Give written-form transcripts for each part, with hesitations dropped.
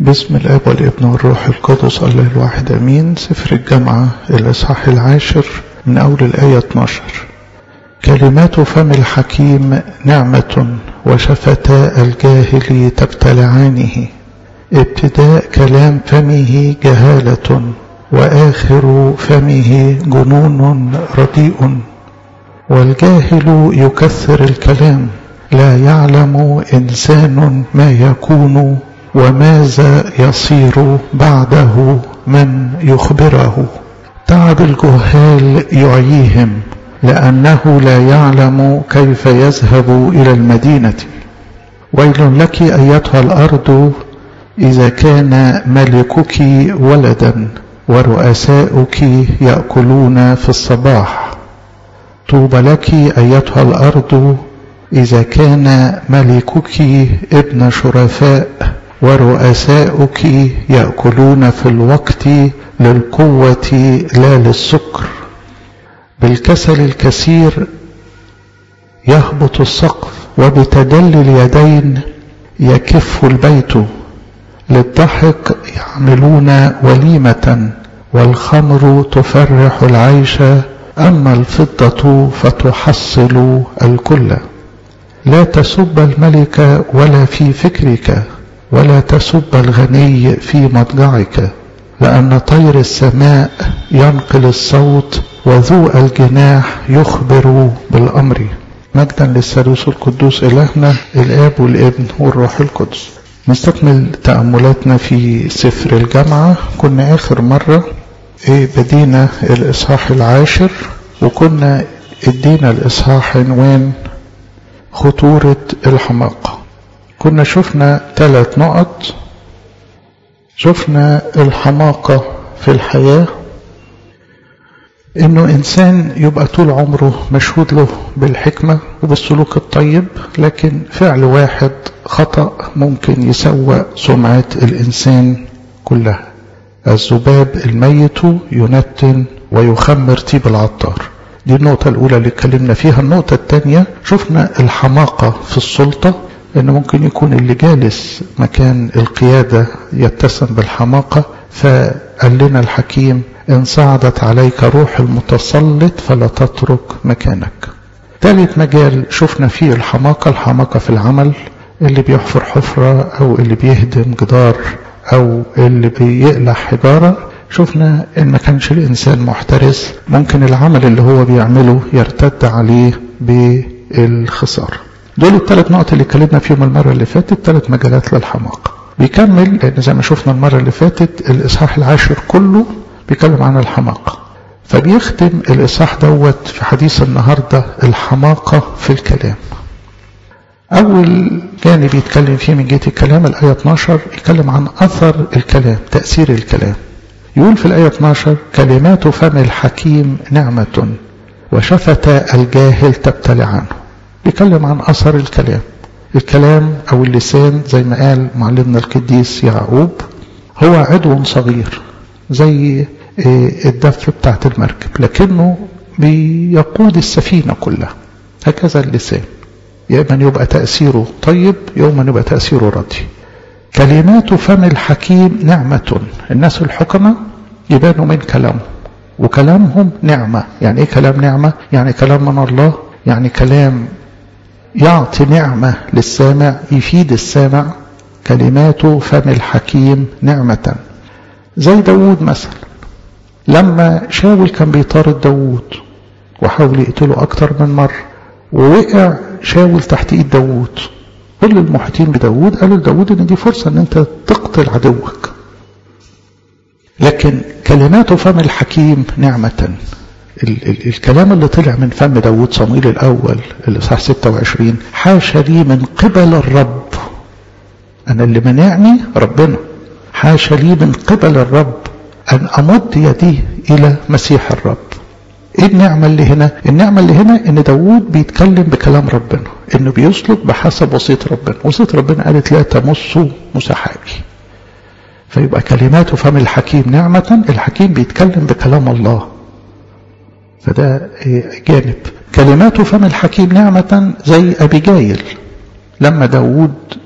باسم الآب والابن والروح القدس الله الواحد أمين. سفر الجامعة الإصحاح 10 من أول الآية 12. كلمات فم الحكيم نعمة وشفتا الجاهل تبتلعانه. ابتداء كلام فمه جهالة وآخر فمه جنون رديء. والجاهل يكثر الكلام، لا يعلم إنسان ما يكون وماذا يصير بعده من يخبره. تعب الجهال يعييهم لأنه لا يعلم كيف يذهب إلى المدينة. ويل لك أيتها الأرض إذا كان ملكك ولدا ورؤساؤك يأكلون في الصباح. طوبى لك أيتها الأرض إذا كان ملكك ابن شرفاء ورؤساؤك يأكلون في الوقت للقوة لا للسكر. بالكسل الكثير يهبط السقف، وبتدلي اليدين يكف البيت. للضحك يعملون وليمة، والخمر تفرح العيش، أما الفضة فتحصل الكل. لا تسب الملك ولا في فكرك، ولا تسب الغني في مضجعك، لأن طير السماء ينقل الصوت، وذو الجناح يخبر بالأمر. مجدا للثالوث القدوس إلهنا الآب والابن والروح القدس. نستكمل تأملاتنا في سفر الجامعة. كنا آخر مرة بدينا الإصحاح 10، وكنا ادينا الإصحاح عنوان خطورة الحماقة. كنا شفنا 3 نقط. شفنا الحماقة في الحياة، انه انسان يبقى طول عمره مشهود له بالحكمة وبالسلوك الطيب، لكن فعل واحد خطأ ممكن يسوء سمعة الانسان كلها. الذباب الميت ينتن ويخمر طيب العطار. دي النقطة الأولى اللي اتكلمنا فيها. النقطة الثانية شفنا الحماقة في السلطة، إن ممكن يكون اللي جالس مكان القيادة يتسم بالحماقة. فقال لنا الحكيم: إن صعدت عليك روح المتسلط فلا تترك مكانك. ثالث مجال شفنا فيه الحماقة في العمل، اللي بيحفر حفرة أو اللي بيهدم جدار أو اللي بيقلع حجارة. شفنا إن ما كانش الإنسان محترس، ممكن العمل اللي هو بيعمله يرتد عليه بالخسارة. دول ال3 نقط اللي اتكلمنا فيهم المرة اللي فاتت، 3 مجالات للحماقة. بيكمل لأن زي ما شفنا المرة اللي فاتت الإصحاح 10 كله بيتكلم عن الحماقة، فبيختم الإصحاح دوت في حديث النهاردة الحماقة في الكلام. أول جانب يتكلم فيه من جهة الكلام الآية 12، يتكلم عن أثر الكلام، تأثير الكلام. يقول في الآية 12: كلمات فم الحكيم نعمة وشفتا الجاهل تبتلعانه. بيتكلم عن أثر الكلام. الكلام أو اللسان زي ما قال معلمنا القديس يعقوب هو عضو صغير زي الدف بتاعت المركب، لكنه بيقود السفينة كلها. هكذا اللسان، يا إما يبقى تأثيره طيب، يا إما يبقى تأثيره ردي. كلمات فم الحكيم نعمة. الناس الحكمة يبانوا من كلامهم، وكلامهم نعمة. يعني إيه كلام نعمة؟ يعني كلام من الله، يعني كلام يعطي نعمة للسامع، يفيد السامع. كلمات فم الحكيم نعمة. زي داود مثلا، لما شاول كان بيطارد داود وحاول يقتله أكتر من مرة، ووقع شاول تحت إيد داود، كل المحيطين بداود قالوا لداود إن دي فرصة إن أنت تقتل عدوك. لكن كلمات فم الحكيم نعمة. الكلام اللي طلع من فم داود صموئيل الأول الإصحاح 26: حاشا لي من قبل الرب. أنا اللي منعني ربنا. حاشا لي من قبل الرب أن أمد يدي إلى مسيح الرب. إيه النعمة اللي هنا؟ النعمة اللي هنا إن داود بيتكلم بكلام ربنا، إنه بيسلك بحسب وصية ربنا. وصية ربنا قالت: لا تمسوا مسحابي. فيبقى كلمات فم الحكيم نعمة. الحكيم بيتكلم بكلام الله، فده جانب. كلمات فم الحكيم نعمة زي أبيجايل، لما داود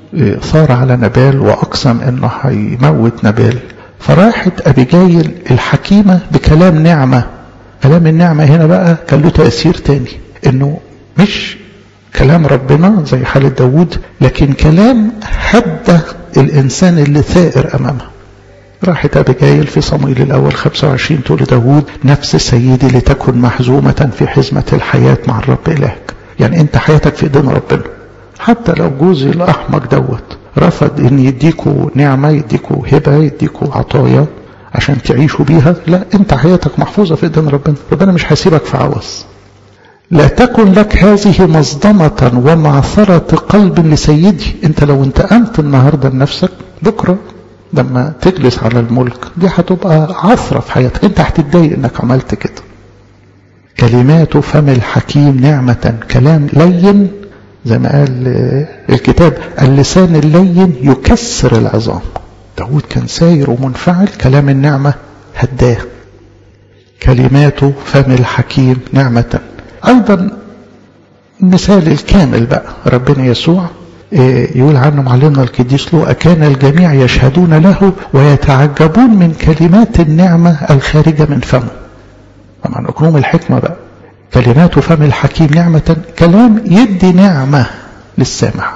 ثار على نبال وأقسم أنه هيموت نبال، فراحت أبيجايل الحكيمة بكلام نعمة. كلام النعمة هنا بقى كان له تأثير تاني، أنه مش كلام ربنا زي حالة داود، لكن كلام هدى الإنسان اللي ثائر أمامه. راحت أبيجايل في صموئيل الأول 25 تقول داود: نفس سيدي لتكن محزومة في حزمة الحياة مع الرب إلهك. يعني أنت حياتك في إيدين ربنا، حتى لو جوزي الأحمق دوت رفض إن يديكوا نعمة، يديكوا هبة، يديكوا عطايا عشان تعيشوا بيها، لا، أنت حياتك محفوظة في إيدين ربنا. ربنا مش هيسيبك في عوز. لا تكن لك هذه مصدمة ومعثرة قلب لسيدي. أنت لو انتقمت النهاردة لنفسك، بكرة لما تجلس على الملك دي هتبقى عثرة في حياتك، أنت هتتضايق إنك عملت كده. كلمات فم الحكيم نعمة. كلام لين زي ما قال الكتاب: اللسان اللين يكسر العظام. داود كان ساير ومنفعل، كلام النعمة هداه. كلمات فم الحكيم نعمة. أيضا مثال الكامل بقى ربنا يسوع، يقول عنه معلمنا القديس لوقا: كان الجميع يشهدون له ويتعجبون من كلمات النعمة الخارجة من فمه. طبعا أكرم الحكمة بقى. كلمات فم الحكيم نعمة، كلام يدي نعمة للسامع.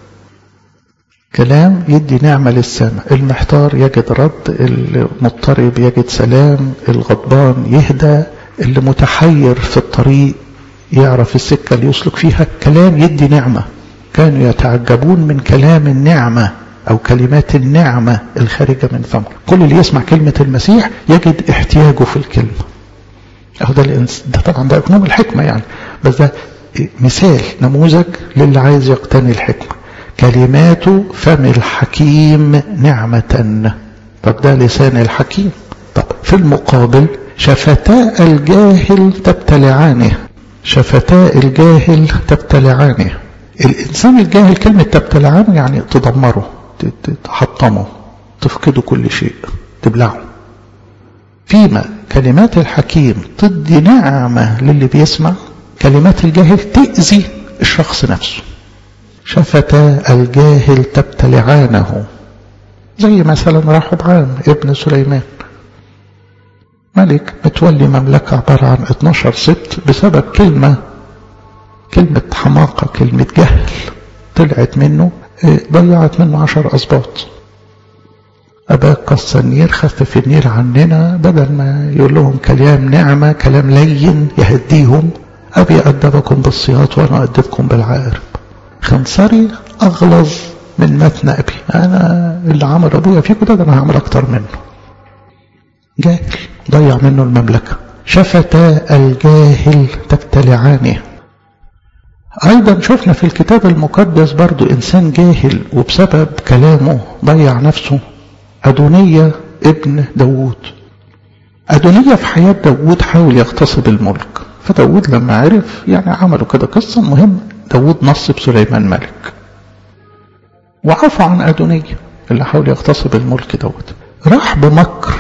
كلام يدي نعمة للسامع. المحتار يجد رد، المضطرب يجد سلام، الغضبان يهدى، اللي متحير في الطريق يعرف السكة اللي يسلك فيها. كلام يدي نعمة. كانوا يتعجبون من كلام النعمة أو كلمات النعمة الخارجة من فمه. كل اللي يسمع كلمة المسيح يجد احتياجه في الكلمة. ده طبعا ده أكنوم الحكمة يعني، بس ده مثال نموذج للي عايز يقتني الحكمة. كلمات فم الحكيم نعمة. طب ده لسان الحكيم. طب في المقابل: شفتا الجاهل تبتلعانه. شفتا الجاهل تبتلعانه. الإنسان الجاهل كلمة تبتلعانه يعني تدمره، تحطمه، تفقده كل شيء، تبلعه. فيما كلمات الحكيم تدي نعمة للي بيسمع، كلمات الجاهل تأذي الشخص نفسه. شفتا الجاهل تبتلعانه. زي مثلا رحبعام ابن سليمان، ملك متولي مملكة عبارة عن 12 ست، بسبب كلمة حماقة، كلمة جهل طلعت منه، ضيعت منه 10 أسباط. أباك قص النير، خفف النير عننا، بدل ما يقول لهم كلام نعمة، كلام لين يهديهم: أبي أدبكم بالصياط وأنا أدبكم بالعقارب. خنصري أغلظ من متن أبي. أنا اللي عمل أبويا فيكم ده أنا هعمل أكتر منه. جاهل ضيع منه المملكة. شفتا الجاهل تبتلعانه. أيضا شفنا في الكتاب المقدس برضو إنسان جاهل وبسبب كلامه ضيع نفسه. أدونية ابن داود. أدونية في حياة داود حاول يغتصب الملك، فداود لما عرف يعني عملوا كده قصة. مهم داود نصب سليمان ملك وعفى عن أدونية اللي حاول يغتصب الملك. داود راح بمكر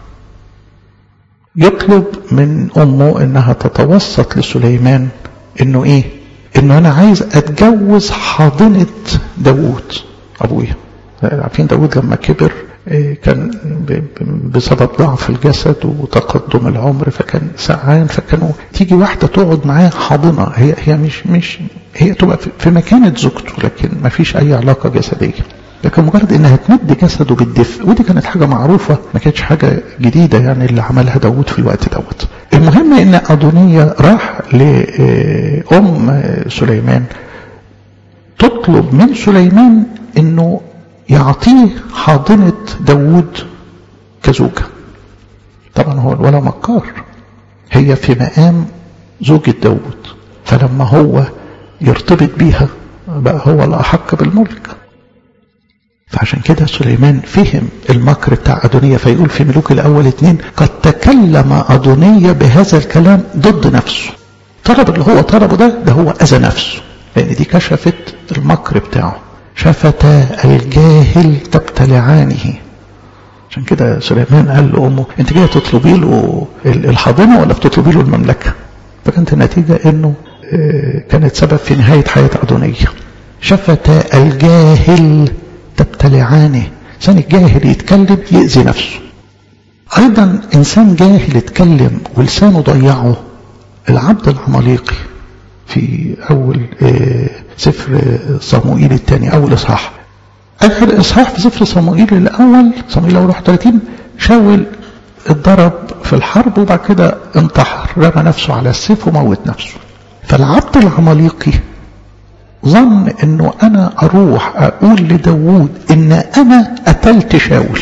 يطلب من أمه إنها تتوسط لسليمان، إنه إيه؟ إنه أنا عايز أتجوز حاضنة داود أبويا. عارفين داود لما كبر كان بسبب ضعف الجسد وتقدم العمر فكان سعان، فكانوا تيجي واحدة تقعد معاه حاضنة، هي مش هي تبقى في مكانة زوجته، لكن ما فيش أي علاقة جسدية، لكن مجرد إنها تمد جسده بالدفء. ودي كانت حاجة معروفة، ما كانتش حاجة جديدة يعني اللي عملها داود في الوقت دوت. المهم إن أدونية راح لأم سليمان تطلب من سليمان إنه يعطيه حاضنة داود كزوجة. طبعا هو ولا مكار، هي في مقام زوجة داود، فلما هو يرتبط بيها بقى هو الأحق بالملك. فعشان كده سليمان فهم المكر بتاع أدونية، فيقول في ملوك الأول 2: قد تكلم أدونية بهذا الكلام ضد نفسه. طلب اللي هو طلبه ده هو أذى نفسه، لأن دي كشفت المكر بتاعه. شفتا الجاهل تبتلعانه. عشان كده سليمان قال لأمه: انت جايه تطلبي له الحاضنة ولا بتطلبي له المملكة؟ فكانت النتيجة انه كانت سبب في نهاية حياة أدونية. شفتا الجاهل تبتلعانه. إنسان الجاهل يتكلم يأذي نفسه. أيضا إنسان جاهل يتكلم ولسانه ضيعه العبد العماليقي في أول سفر صموئيل الثاني، أول إصحاح، آخر إصحاح في سفر صموئيل الأول، صموئيل الأول 31. شاول اتضرب في الحرب وبعد كده انتحر، رمى نفسه على السيف وموت نفسه. فالعبد العماليقي ظن انه انا اروح اقول لداود ان انا قتلت شاول.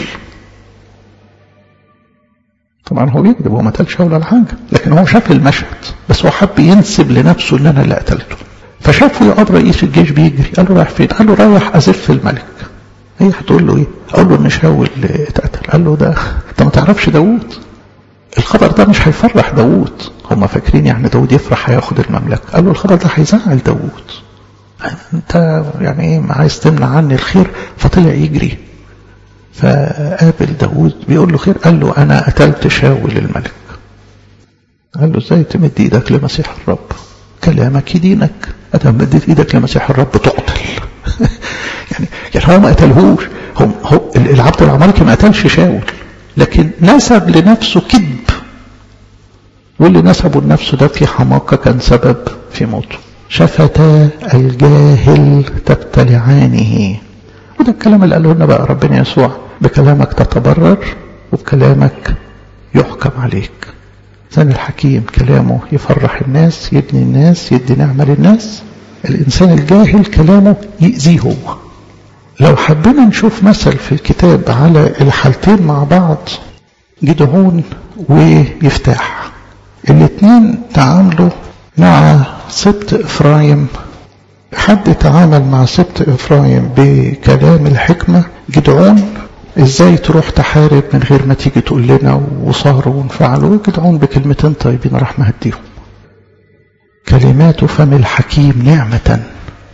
طبعا هو يكذب، هو ما قتلش شاول ولا حاجه، لكن هو شاف المشهد، بس هو حب ينسب لنفسه ان انا اللي قتلته. فشافه يقعد رئيس الجيش بيجري، قال له رايح فين؟ قال له رايح ازف الملك. هي هتقول له ايه؟ اقول له ان شاول اتقتل. قال له ده انت ما تعرفش داود، الخبر ده مش هيفرح داود. هم فاكرين يعني داود يفرح هياخد المملكه. قال له الخبر ده هيزعل داود، انت يعني ايه عايز تمنع عني الخير؟ فطلع يجري، فقابل داود بيقول له خير. قال له انا قتلت شاول الملك. قال له ازاي تمد ايدك لمسيح الرب؟ كلامك يدينك، ادم مدت ايدك لمسيح الرب تقتل. يعني هو ما قتلهوش، هو العبد العماليقي ما قتلش شاول، لكن نسب لنفسه كذب، واللي نسبه لنفسه ده في حماقة كان سبب في موته. شفتا الجاهل تبتلعانه. وده الكلام اللي قاله لنا بقى ربنا يسوع: بكلامك تتبرر وبكلامك يحكم عليك. الإنسان الحكيم كلامه يفرح الناس، يبني الناس، يدي نعمة للناس. الإنسان الجاهل كلامه يأذيه هو. لو حبينا نشوف مثل في الكتاب على الحالتين مع بعض، جدعون ويفتاح، الاثنين تعاملوا مع سبط إفرايم. حد تعامل مع سبط إفرايم بكلام الحكمة. جدعون ازاي تروح تحارب من غير ما تيجي تقول لنا وصاروا وانفعلوا؟ جدعون بكلمتين طيبين راح مهديهم. كلمات فم الحكيم نعمة،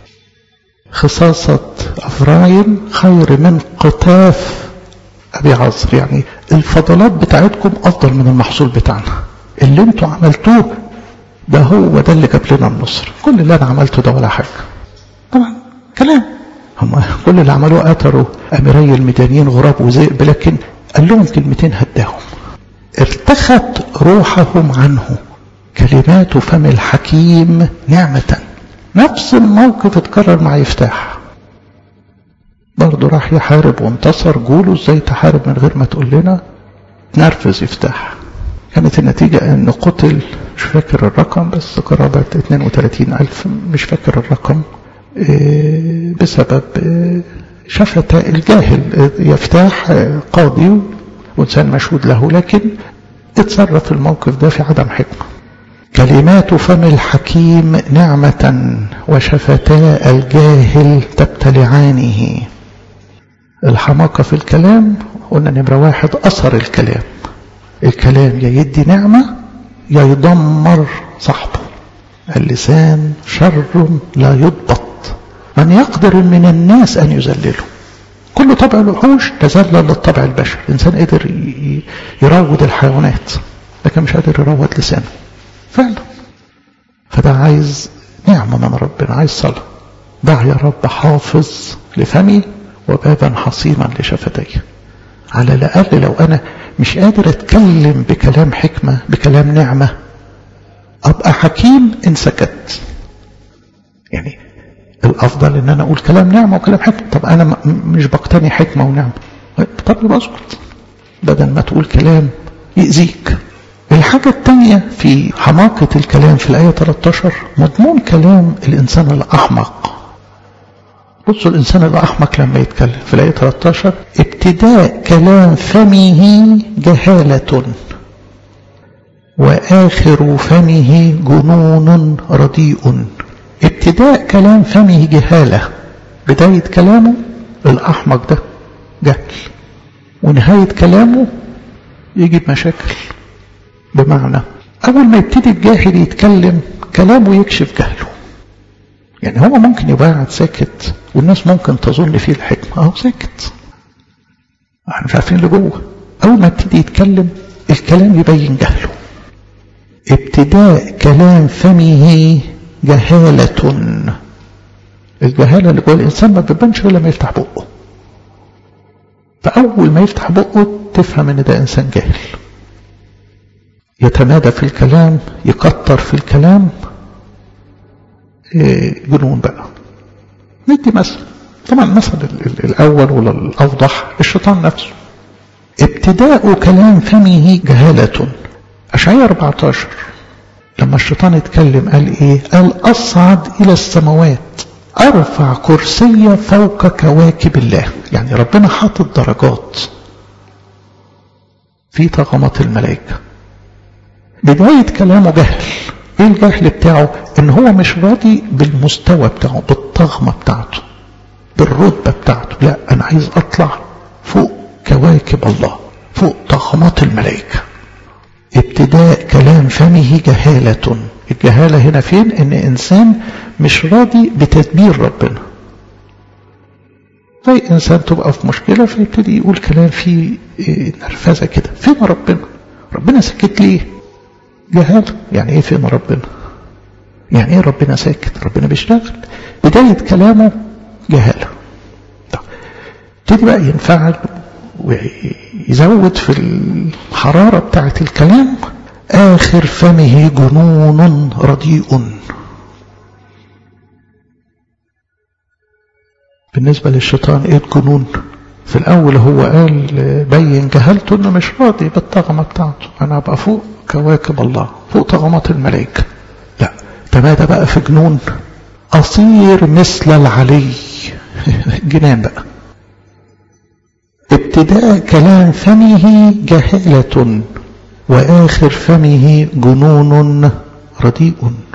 خصاصة أفرايم خير من قطاف أبي عصر. يعني الفضلات بتاعتكم أفضل من المحصول بتاعنا. اللي انتوا عملتوه ده هو ده اللي جاب لنا النصر. كل اللي أنا عملته ده ولا حاجة. طبعا كلام، هم كل اللي عملوه قتلوا أميري المديانيين غراب وذئب، لكن قال لهم كلمتين هداهم، ارتخت روحهم عنه. كلمات فم الحكيم نعمة. نفس الموقف اتكرر مع يفتاح، برضه راح يحارب وانتصر. قولوا ازاي تحارب من غير ما تقول لنا؟ نرفز يفتاح. كانت النتيجة انه قتل، مش فاكر الرقم، بس قرابة 32,000، مش فاكر الرقم، بسبب شفت الجاهل. يفتاح قاضي وإنسان مشهود له، لكن اتصرف الموقف ده في عدم حكمة. كلمات فم الحكيم نعمة وشفتا الجاهل تبتلعانه. الحماقة في الكلام قلنا نمرة واحد أثر الكلام. الكلام يا يدي نعمة يا يدمر صاحبه. اللسان شر لا يضبط، من يقدر من الناس أن يذلله. كل طبع الوحوش تذلل للطبع البشري. الإنسان قدر يروض الحيوانات، لكن مش قادر يروض لسانه فعلا. فده عايز نعمة من ربنا، عايز صلاة. دع يا رب حافظ لفمي وبابا حصيما لشفتي. على الأقل لو أنا مش قادر أتكلم بكلام حكمة، بكلام نعمة، أبقى حكيم إن سكت. يعني الأفضل إن أنا أقول كلام نعمة وكلام حكمة. طب أنا مش بقتني حكمة ونعمة، طب يبقى أسكت بدل ما تقول كلام يأذيك. الحاجة الثانية في حماقة الكلام في الآية 13 مضمون كلام الإنسان الأحمق. بصوا الإنسان الأحمق لما يتكلم في الآية 13: ابتداء كلام فمه جهالة وآخر فمه جنون رديء. ابتداء كلام فمه جهالة، بداية كلامه الأحمق ده جهل، ونهاية كلامه يجيب مشاكل. بمعنى أول ما يبتدي الجاهل يتكلم كلامه يكشف جهله. يعني هو ممكن يبقى قاعد ساكت والناس ممكن تظن فيه الحكمة، أهو ساكت، احنا مش عارفين اللي جوه. أول ما يبتدي يتكلم الكلام يبين جهله. ابتداء كلام فمه جهالة الجهالة اللي جوه الإنسان ما بتبانش غير لما يفتح بقه. فأول ما يفتح بقه تفهم إن ده إنسان جاهل. يتمادى في الكلام، يكتر في الكلام، جنون بقى. ندي مثل، طبعا المثل الأول ولا الأوضح الشيطان نفسه. ابتداء كلام فمه جهالة. أشعياء 14 لما الشيطان اتكلم قال ايه؟ قال أصعد إلى السماوات، أرفع كرسي فوق كواكب الله. يعني ربنا حاطط درجات في طغمات الملائكة. بداية كلامه جهل. ايه الجهل بتاعه؟ ان هو مش راضي بالمستوى بتاعه، بالطغمة بتاعته، بالرتبة بتاعته. لا، انا عايز اطلع فوق كواكب الله، فوق طغمات الملائكة. ابتداء كلام فمه جهالة. الجهالة هنا فين؟ ان انسان مش راضي بتدبير ربنا. زي انسان تبقى في مشكلة فيبتدي يقول كلام فيه نرفزة كده. فين ربنا؟ ربنا سكت ليه؟ جهالة. يعني ايه فين ربنا؟ يعني ايه ربنا ساكت؟ ربنا بيشتغل. بداية كلامه جهالة. ابتدي بقى ينفعل ويزود في الحرارة بتاعة الكلام. آخر فمه جنون رديء. بالنسبة للشيطان ايه الجنون؟ في الأول هو قال بين جهلته انه مش راضي بالطغمة بتاعته، انا ابقى فوق كواكب الله، فوق طغمات الملائكة. لا، تمادى بقى في جنون. أصير مثل العلي. جنان بقى. ابتداء كلام فمه جهالة، وآخر فمه جنون رديء.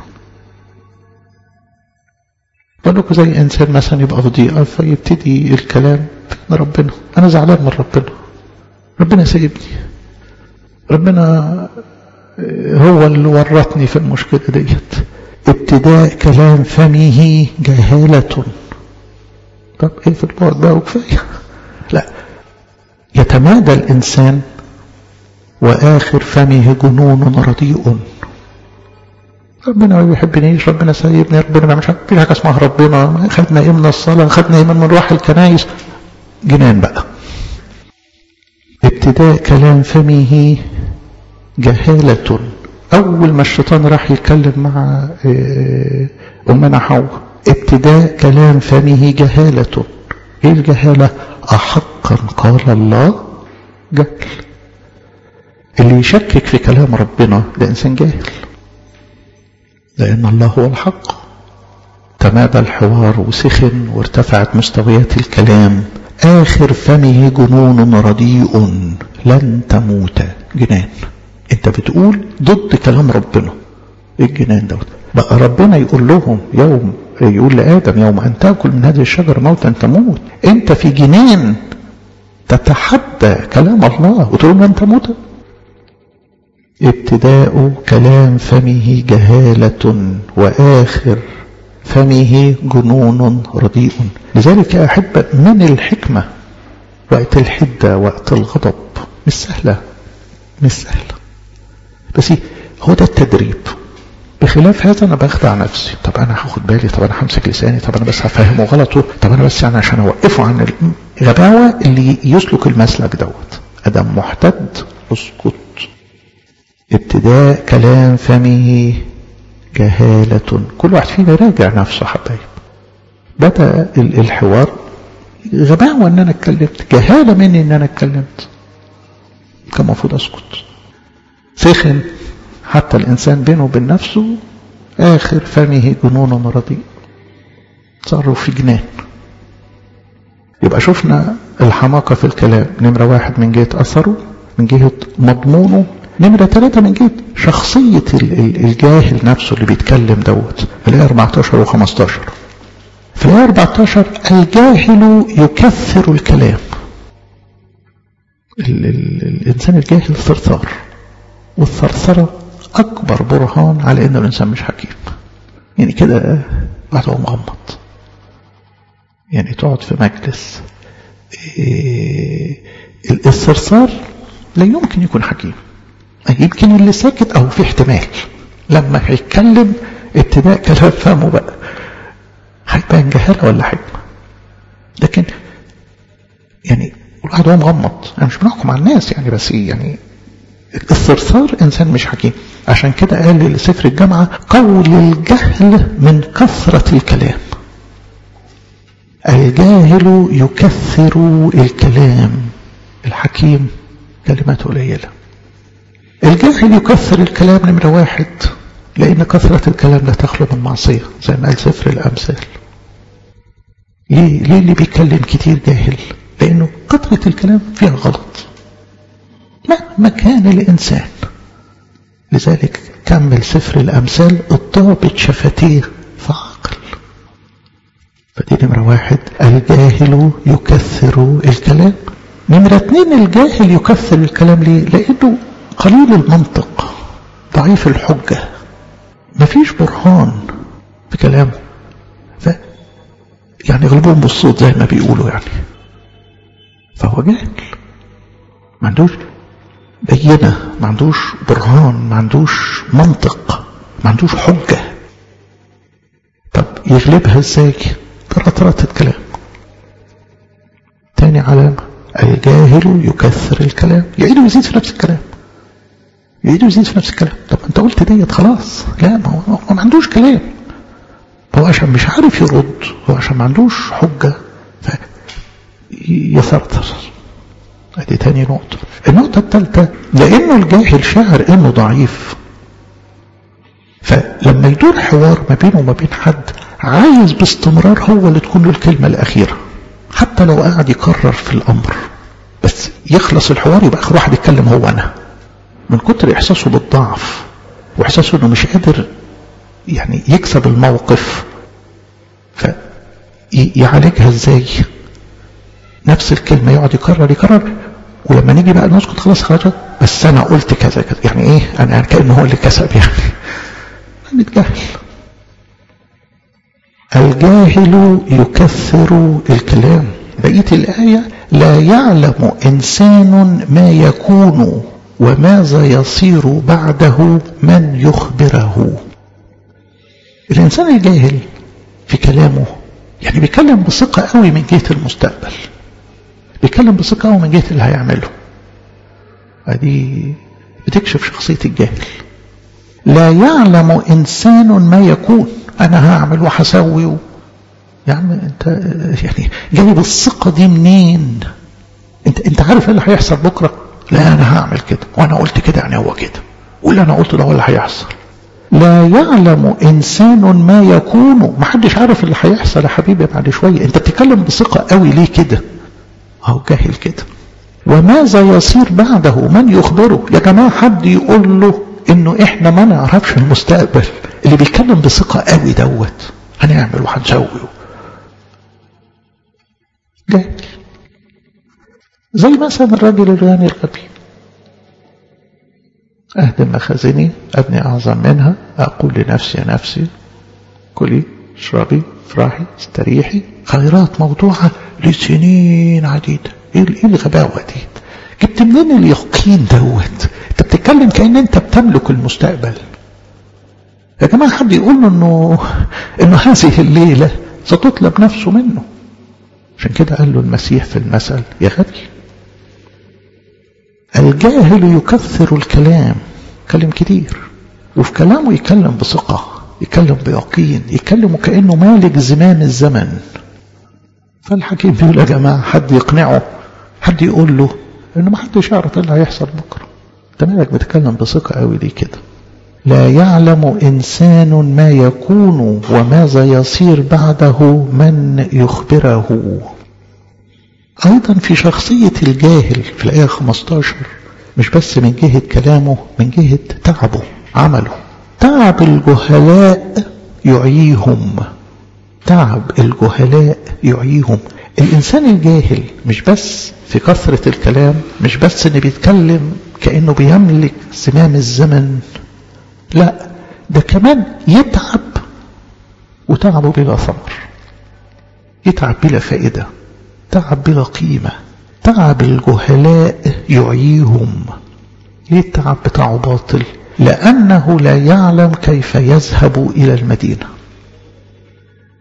بقول لكم زي إنسان مثلا يبقى في ضيقة فيبتدي الكلام من ربنا، أنا زعلان من ربنا، ربنا سيبني، ربنا هو اللي ورطني في المشكلة ديت. ابتداء كلام فمه جهالة. طب ايه في البعد بقى وكفاية؟ لا، يتمادى الإنسان وآخر فمه جنون رديء. ربنا ما بيحبنيش، ربنا سايبني، ربنا مش في حاجة اسمها ربنا، خدنا ايه من الصلاة، خدنا ايه من روح الكنائس. جنان بقى. ابتداء كلام فمه جهالة. أول ما الشيطان راح يتكلم مع أمنا حواء، ابتداء كلام فمه جهالة. ايه الجهالة؟ أحقا قال الله؟ جهل. اللي يشكك في كلام ربنا ده إنسان جاهل، لأن الله هو الحق. تمادى الحوار وسخن وارتفعت مستويات الكلام. آخر فمه جنون رديء لن تموت. جنان. انت بتقول ضد كلام ربنا. ايه الجنان دوت؟ بقى ربنا يقول لهم يقول لآدم يوم أن تأكل من هذه الشجرة موتا تموت. انت في جنان تتحدى كلام الله وتقول لن تموت. ابتداء كلام فمه جهالة، وآخر فمه جنون رديء. لذلك يا أحبة من الحكمة وقت الحدة وقت الغضب مش سهلة، مش سهلة، بس هو ده التدريب. بخلاف هذا أنا بخدع نفسي. طب أنا هاخد بالي، طب أنا همسك لساني، طب أنا بس هفهمه غلطه، طب أنا بس يعني عشان أوقفه عن الغباوة اللي يسلك المسلك دوت. أدم محتد اسكت. ابتداء كلام فمه جهالة. كل واحد فينا راجع نفسه حبايب. بدأ الحوار غباوة ان انا اتكلمت، جهالة مني ان انا اتكلمت، كان المفروض اسكت. سخن حتى الانسان بينه وبين نفسه. اخر فمه جنون رديء. صاروا في جنان. يبقى شفنا الحماقة في الكلام. نمرة 1 من جهة اثره، من جهة مضمونه. نمرة 3 من جهة شخصية الجاهل نفسه اللي بيتكلم دوت. في الآية 14 و15. في الآية 14 الجاهل يكثر الكلام. الإنسان الجاهل ثرثار، والثرثرة أكبر برهان على إنه الإنسان مش حكيم. يعني كده واحد هو مغمض. يعني تقعد في مجلس الثرثار لا يمكن يكون حكيم. يمكن اللي ساكت أو في احتمال لما هيتكلم ابتداء كلام فهمه بقى هيبان جهالة ولا حكمة. لكن يعني الواحد هو مغمض، انا مش بنحكم على الناس يعني، بس يعني الثرثار انسان مش حكيم. عشان كده قال لسفر الجامعة قول الجهل من كثرة الكلام. الجاهل يكثر الكلام، الحكيم كلماته قليلة. الجاهل يكثر الكلام نمرة واحد لأن كثرة الكلام لا تخلو من معصية زي ما قال سفر الأمثال. ليه اللي بيتكلم كتير جاهل؟ لأنه كثرة الكلام فيها غلط مهما كان الإنسان. لذلك كمل سفر الأمثال الضابط شفتيه فعقل. فدي نمرة واحد الجاهل يكثر الكلام. نمرة اتنين الجاهل يكثر الكلام ليه؟ لأنه قليل المنطق، ضعيف الحجة، مفيش برهان في كلامه، يعني يغلبون بالصوت زي ما بيقولوا يعني. فهو جاهل، ما عندوش بينة، ما عندوش برهان، ما عندوش منطق، ما عندوش حجة. طب يغلبها ازاي؟ طرطرة الكلام. تاني علامة الجاهل يكثر الكلام، يعيد ويزيد في نفس الكلام، يعيد ويزيد في نفس الكلام. طب انت قلت ديت خلاص، لا ما عندوش كلام، هو عشان مش عارف يرد، هو عشان ما عندوش حجة يثرثر. ادي تاني نقطة. النقطة الثالثة لانه الجاهل شاعر انه ضعيف، فلما يدور حوار ما بينه وما بين حد عايز باستمرار هو اللي تكون له الكلمة الأخيرة، حتى لو قاعد يكرر في الأمر بس يخلص الحوار يبقى آخر واحد يتكلم هو أنا، من كتر إحساسه بالضعف وإحساسه إنه مش قادر يعني يكسب الموقف. فيعالجها إزاي؟ نفس الكلمة يقعد يكرر، ولما نيجي بقى نسكت خلاص خلاص بس أنا قلت كذا كذا، يعني إيه؟ أنا كأنه هو اللي كسب يعني. نتجاهل. الجاهل يكثر الكلام. بقية الآية لا يعلم إنسان ما يكون وماذا يصير بعده من يخبره. الإنسان الجاهل في كلامه يعني بيتكلم بثقة قوي من جهة المستقبل، بيتكلم بثقة قوي من جهة اللي هيعمله. هذه بتكشف شخصية الجاهل. لا يعلم إنسان ما يكون، أنا هعمل وحسوي يا عم أنت يعني جايب الثقة دي منين؟ أنت عارف إيه اللي هيحصل بكرة؟ لا أنا هعمل كده وأنا قلت كده يعني هو كده، واللي أنا قلته ده هو اللي هيحصل. لا يعلم إنسان ما يكون، محدش عارف اللي هيحصل يا حبيبي بعد شوية. أنت بتتكلم بثقة قوي ليه كده؟ أهو جاهل كده. وماذا يصير بعده من يخبره؟ يا جماعة حد يقول له إنه إحنا ما نعرفش المستقبل. اللي بيتكلم بثقة قوي دوت هنعمل وهنسوي جاهل. زي مثلا الراجل الغني الغبي، أهدم مخازني أبني أعظم منها، أقول لنفسي يا نفسي كلي اشربي افرحي استريحي، خيرات موضوعة لسنين عديدة. ايه الغباوة دي؟ جبت منين اليقين دوت؟ انت بتتكلم كأن انت بتملك المستقبل. يا جماعة حد يقول له انه هذه الليلة ستطلب نفسه منه. عشان كده قال له المسيح في المثل يا غبي. الجاهل يكثر الكلام، يتكلم كتير، وفي كلامه يتكلم بثقة، يتكلم بيقين، يتكلم كأنه مالك زمام الزمن. فالحكيم بيقول يا جماعة حد يقنعه، حد يقول له انه ما حدش يعرف اللي هيحصل بكرة. انت مالك بتتكلم بثقة قوي ليه كده؟ لا يعلم إنسان ما يكون وماذا يصير بعده من يخبره. أيضا في شخصية الجاهل في الآية 15 مش بس من جهة كلامه، من جهة تعبه عمله. تعب الجهلاء يعيهم، تعب الجهلاء يعيهم. الإنسان الجاهل مش بس في كثرة الكلام، مش بس إنه بيتكلم كأنه بيملك زمام الزمن، لا ده كمان يتعب وتعبه بلا ثمر، يتعب بلا فائدة، تعب بلا قيمة. تعب الجهلاء يعيهم. ليه التعب بتاعه باطل؟ لأنه لا يعلم كيف يذهب إلى المدينة.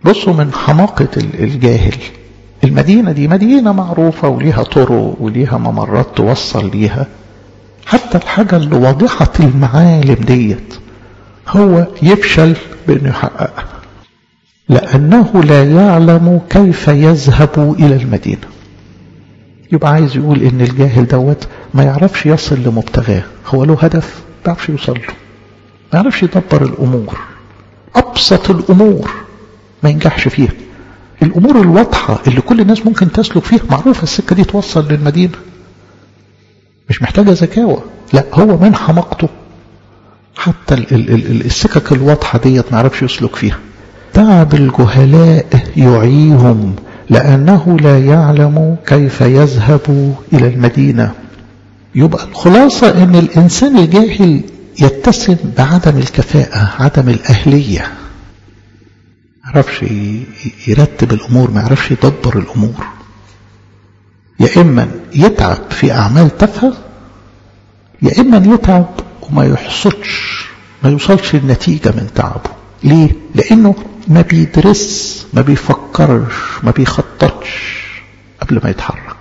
بصوا من حماقة الجاهل، المدينة دي مدينة معروفة وليها طرق وليها ممرات توصل ليها، حتى الحاجة اللي واضحة المعالم ديت هو يفشل بأنه يحققها، لأنه لا يعلم كيف يذهب إلى المدينة. يبقى عايز يقول إن الجاهل دوت ما يعرفش يصل لمبتغاه، هو له هدف ما يعرفش يوصل له، ما يعرفش يدبر الأمور، أبسط الأمور ما ينجحش فيها. الأمور الواضحة اللي كل الناس ممكن تسلك فيها معروفة، السكة دي توصل للمدينة، مش محتاجة ذكاوة، لا هو من حماقته حتى السكك الواضحة ديت ما يعرفش يسلك فيها. تعب الجهلاء يعيهم لأنه لا يعلم كيف يذهب إلى المدينة. يبقى الخلاصة أن الإنسان الجاهل يتسم بعدم الكفاءة، عدم الأهلية، ما يعرفش يرتب الأمور، ما يعرفش يدبر الأمور. يا إما يتعب في أعمال تافهة، يا إما يتعب وما يحصدش، ما يوصلش النتيجة من تعبه. ليه؟ لأنه ما بيدرس، ما بيفكرش، ما بيخططش قبل ما يتحرك.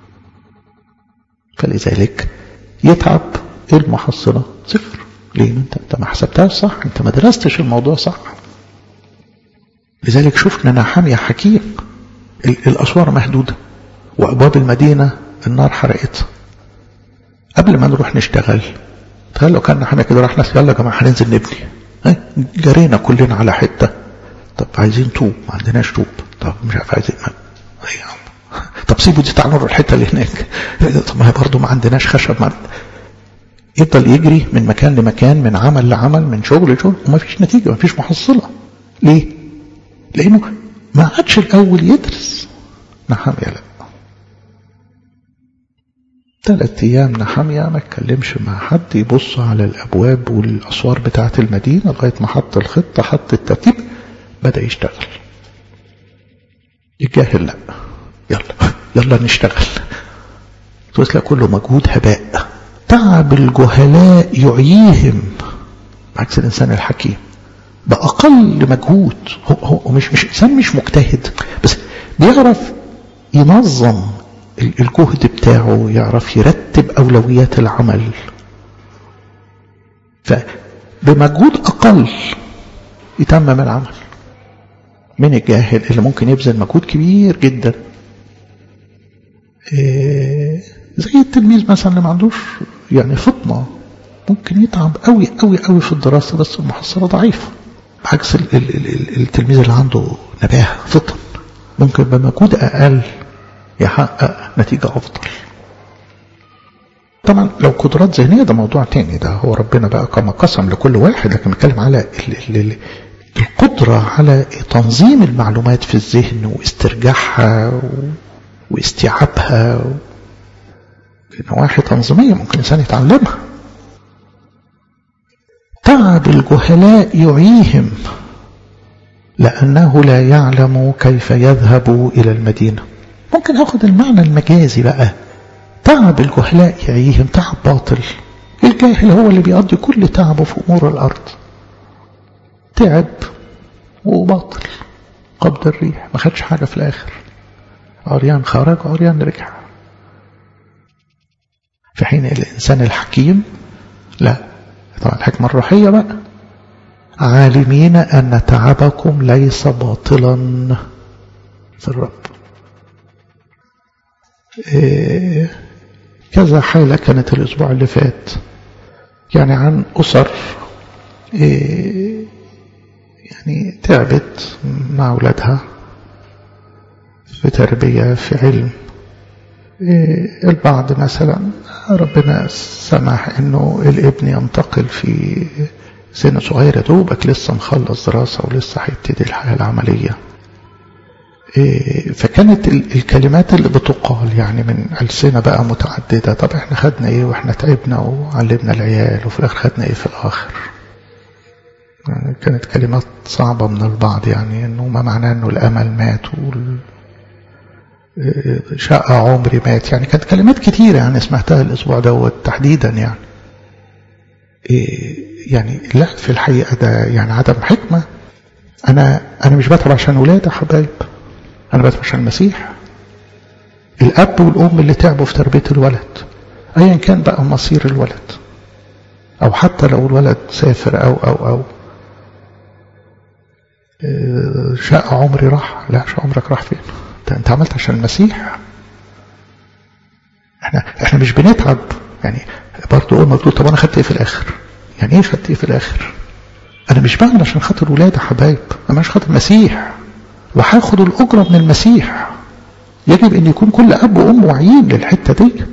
فلذلك يتعب، المحصلة صفر. ليه؟ انت ما حسبتهاش صح، انت ما درستش الموضوع صح. لذلك شفنا نحمية حكيم، الأسوار مهدودة وأبواب المدينة النار حرقتها. قبل ما نروح نشتغل، تخيل لو كان نحمية كده راح ناس يلا يا جماعة هننزل نبني، جرينا كلنا على حتة. طب عايزين طوب، ما عندناش طوب. طب مش عارف عايزين طب سيبوا دي، تعالوا نروح الحتة اللي هناك. طب ما هي برضه ما عندناش خشب. يفضل يجري من مكان لمكان، من عمل لعمل، من شغل لشغل، وما فيش نتيجة، ما فيش محصلة. ليه؟ لأنه ما عادش الأول يدرس. نحمية لا، 3 أيام نحمية ما اتكلمش مع حد، يبص على الأبواب والأسوار بتاعة المدينة لغاية ما حط الخطة، حط الترتيب، بدأ يشتغل. الجاهل لا، يلا نشتغل، تلاقي كله مجهود هباء. تعب الجهلاء يعيهم، عكس الإنسان الحكيم بأقل مجهود. هو مش إنسان مش مجتهد، بس بيعرف ينظم الجهد بتاعه، يعرف يرتب أولويات العمل، فبمجهود أقل يتمم العمل من الجاهل اللي ممكن يبذل مجهود كبير جدا. زي التلميذ مثلا اللي ما عندوش يعني فطنة، ممكن يتعب قوي قوي قوي في الدراسة بس المحصلة ضعيفة، بعكس التلميذ اللي عنده نباهة فطن ممكن بمجهود أقل يحقق نتيجة أفضل. طبعا لو قدرات ذهنية ده موضوع تاني، ده هو ربنا بقى كما قسم لكل واحد، لكن بنتكلم على القدرة على تنظيم المعلومات في الذهن واسترجاعها واستيعابها. نواحي تنظيمية ممكن إنسان يتعلمها. تعب الجهلاء يعيهم لأنه لا يعلم كيف يذهب إلى المدينة. ممكن أخذ المعنى المجازي بقى، تعب الجهلاء يعيهم، تعب باطل. الجاهل هو اللي بيقضي كل تعبه في أمور الأرض، تعب وباطل قبض الريح، ما خدش حاجة في الآخر، عريان خرج عريان رجع. في حين الإنسان الحكيم لا، طبعا الحكمة الروحية بقى، عالمين أن تعبكم ليس باطلا في الرب. كذا حالة كانت الأسبوع اللي فات، يعني عن أسر يعني تعبت مع أولادها في تربية، في علم. البعض مثلا ربنا سمح انه الابن ينتقل في سن صغيرة، دوبك لسه مخلص دراسة ولسه هيبتدي الحياة العملية. فكانت الكلمات اللي بتقال يعني من ألسنة بقى متعددة، طب احنا خدنا ايه واحنا تعبنا وعلمنا العيال وفي الاخر خدنا ايه في الاخر. يعني كانت كلمات صعبة من البعض، يعني انه ما معناه انه الامل مات شقة عمري مات. يعني كانت كلمات كتيرة يعني سمعتها الأسبوع دوت تحديدا. يعني لا، في الحقيقة ده يعني عدم حكمة أنا مش بتعب عشان ولادي يا حبايب، أنا بتعب عشان المسيح. الأب والأم اللي تعبوا في تربية الولد أيا كان بقى مصير الولد، أو حتى لو الولد سافر أو شاء عمري راح، لا شاء عمرك راح فين؟ أنت عملت عشان المسيح. احنا مش بنتعب يعني. برضه أول ما تقول طب أنا خدت إيه في الآخر؟ يعني إيه خدت إيه في الآخر؟ أنا مش بعمل عشان خاطر ولاد يا حبايب، أنا مش خاطر المسيح، وهاخد الأجرة من المسيح. يجب أن يكون كل أب وأم واعيين للحتة ديت،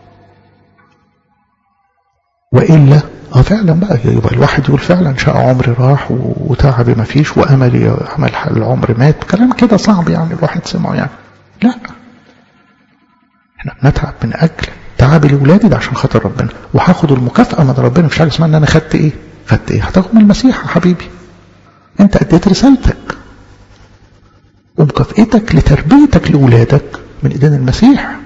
وإلا فعلا بقى يبقى الواحد يقول فعلا شاء عمري راح وتعبي ما فيش وأملي عمل العمر مات، كلام كده صعب يعني الواحد سمعه يعني. لا، احنا بنتعب من أجل تعبي لولادي ده عشان خاطر ربنا، وهاخد المكافأة من ربنا. مش حاجة اسمها ان انا خدت ايه؟ هتاخد من المسيح يا حبيبي. انت اديت رسالتك ومكافئتك لتربيتك لولادك من ايدين المسيح.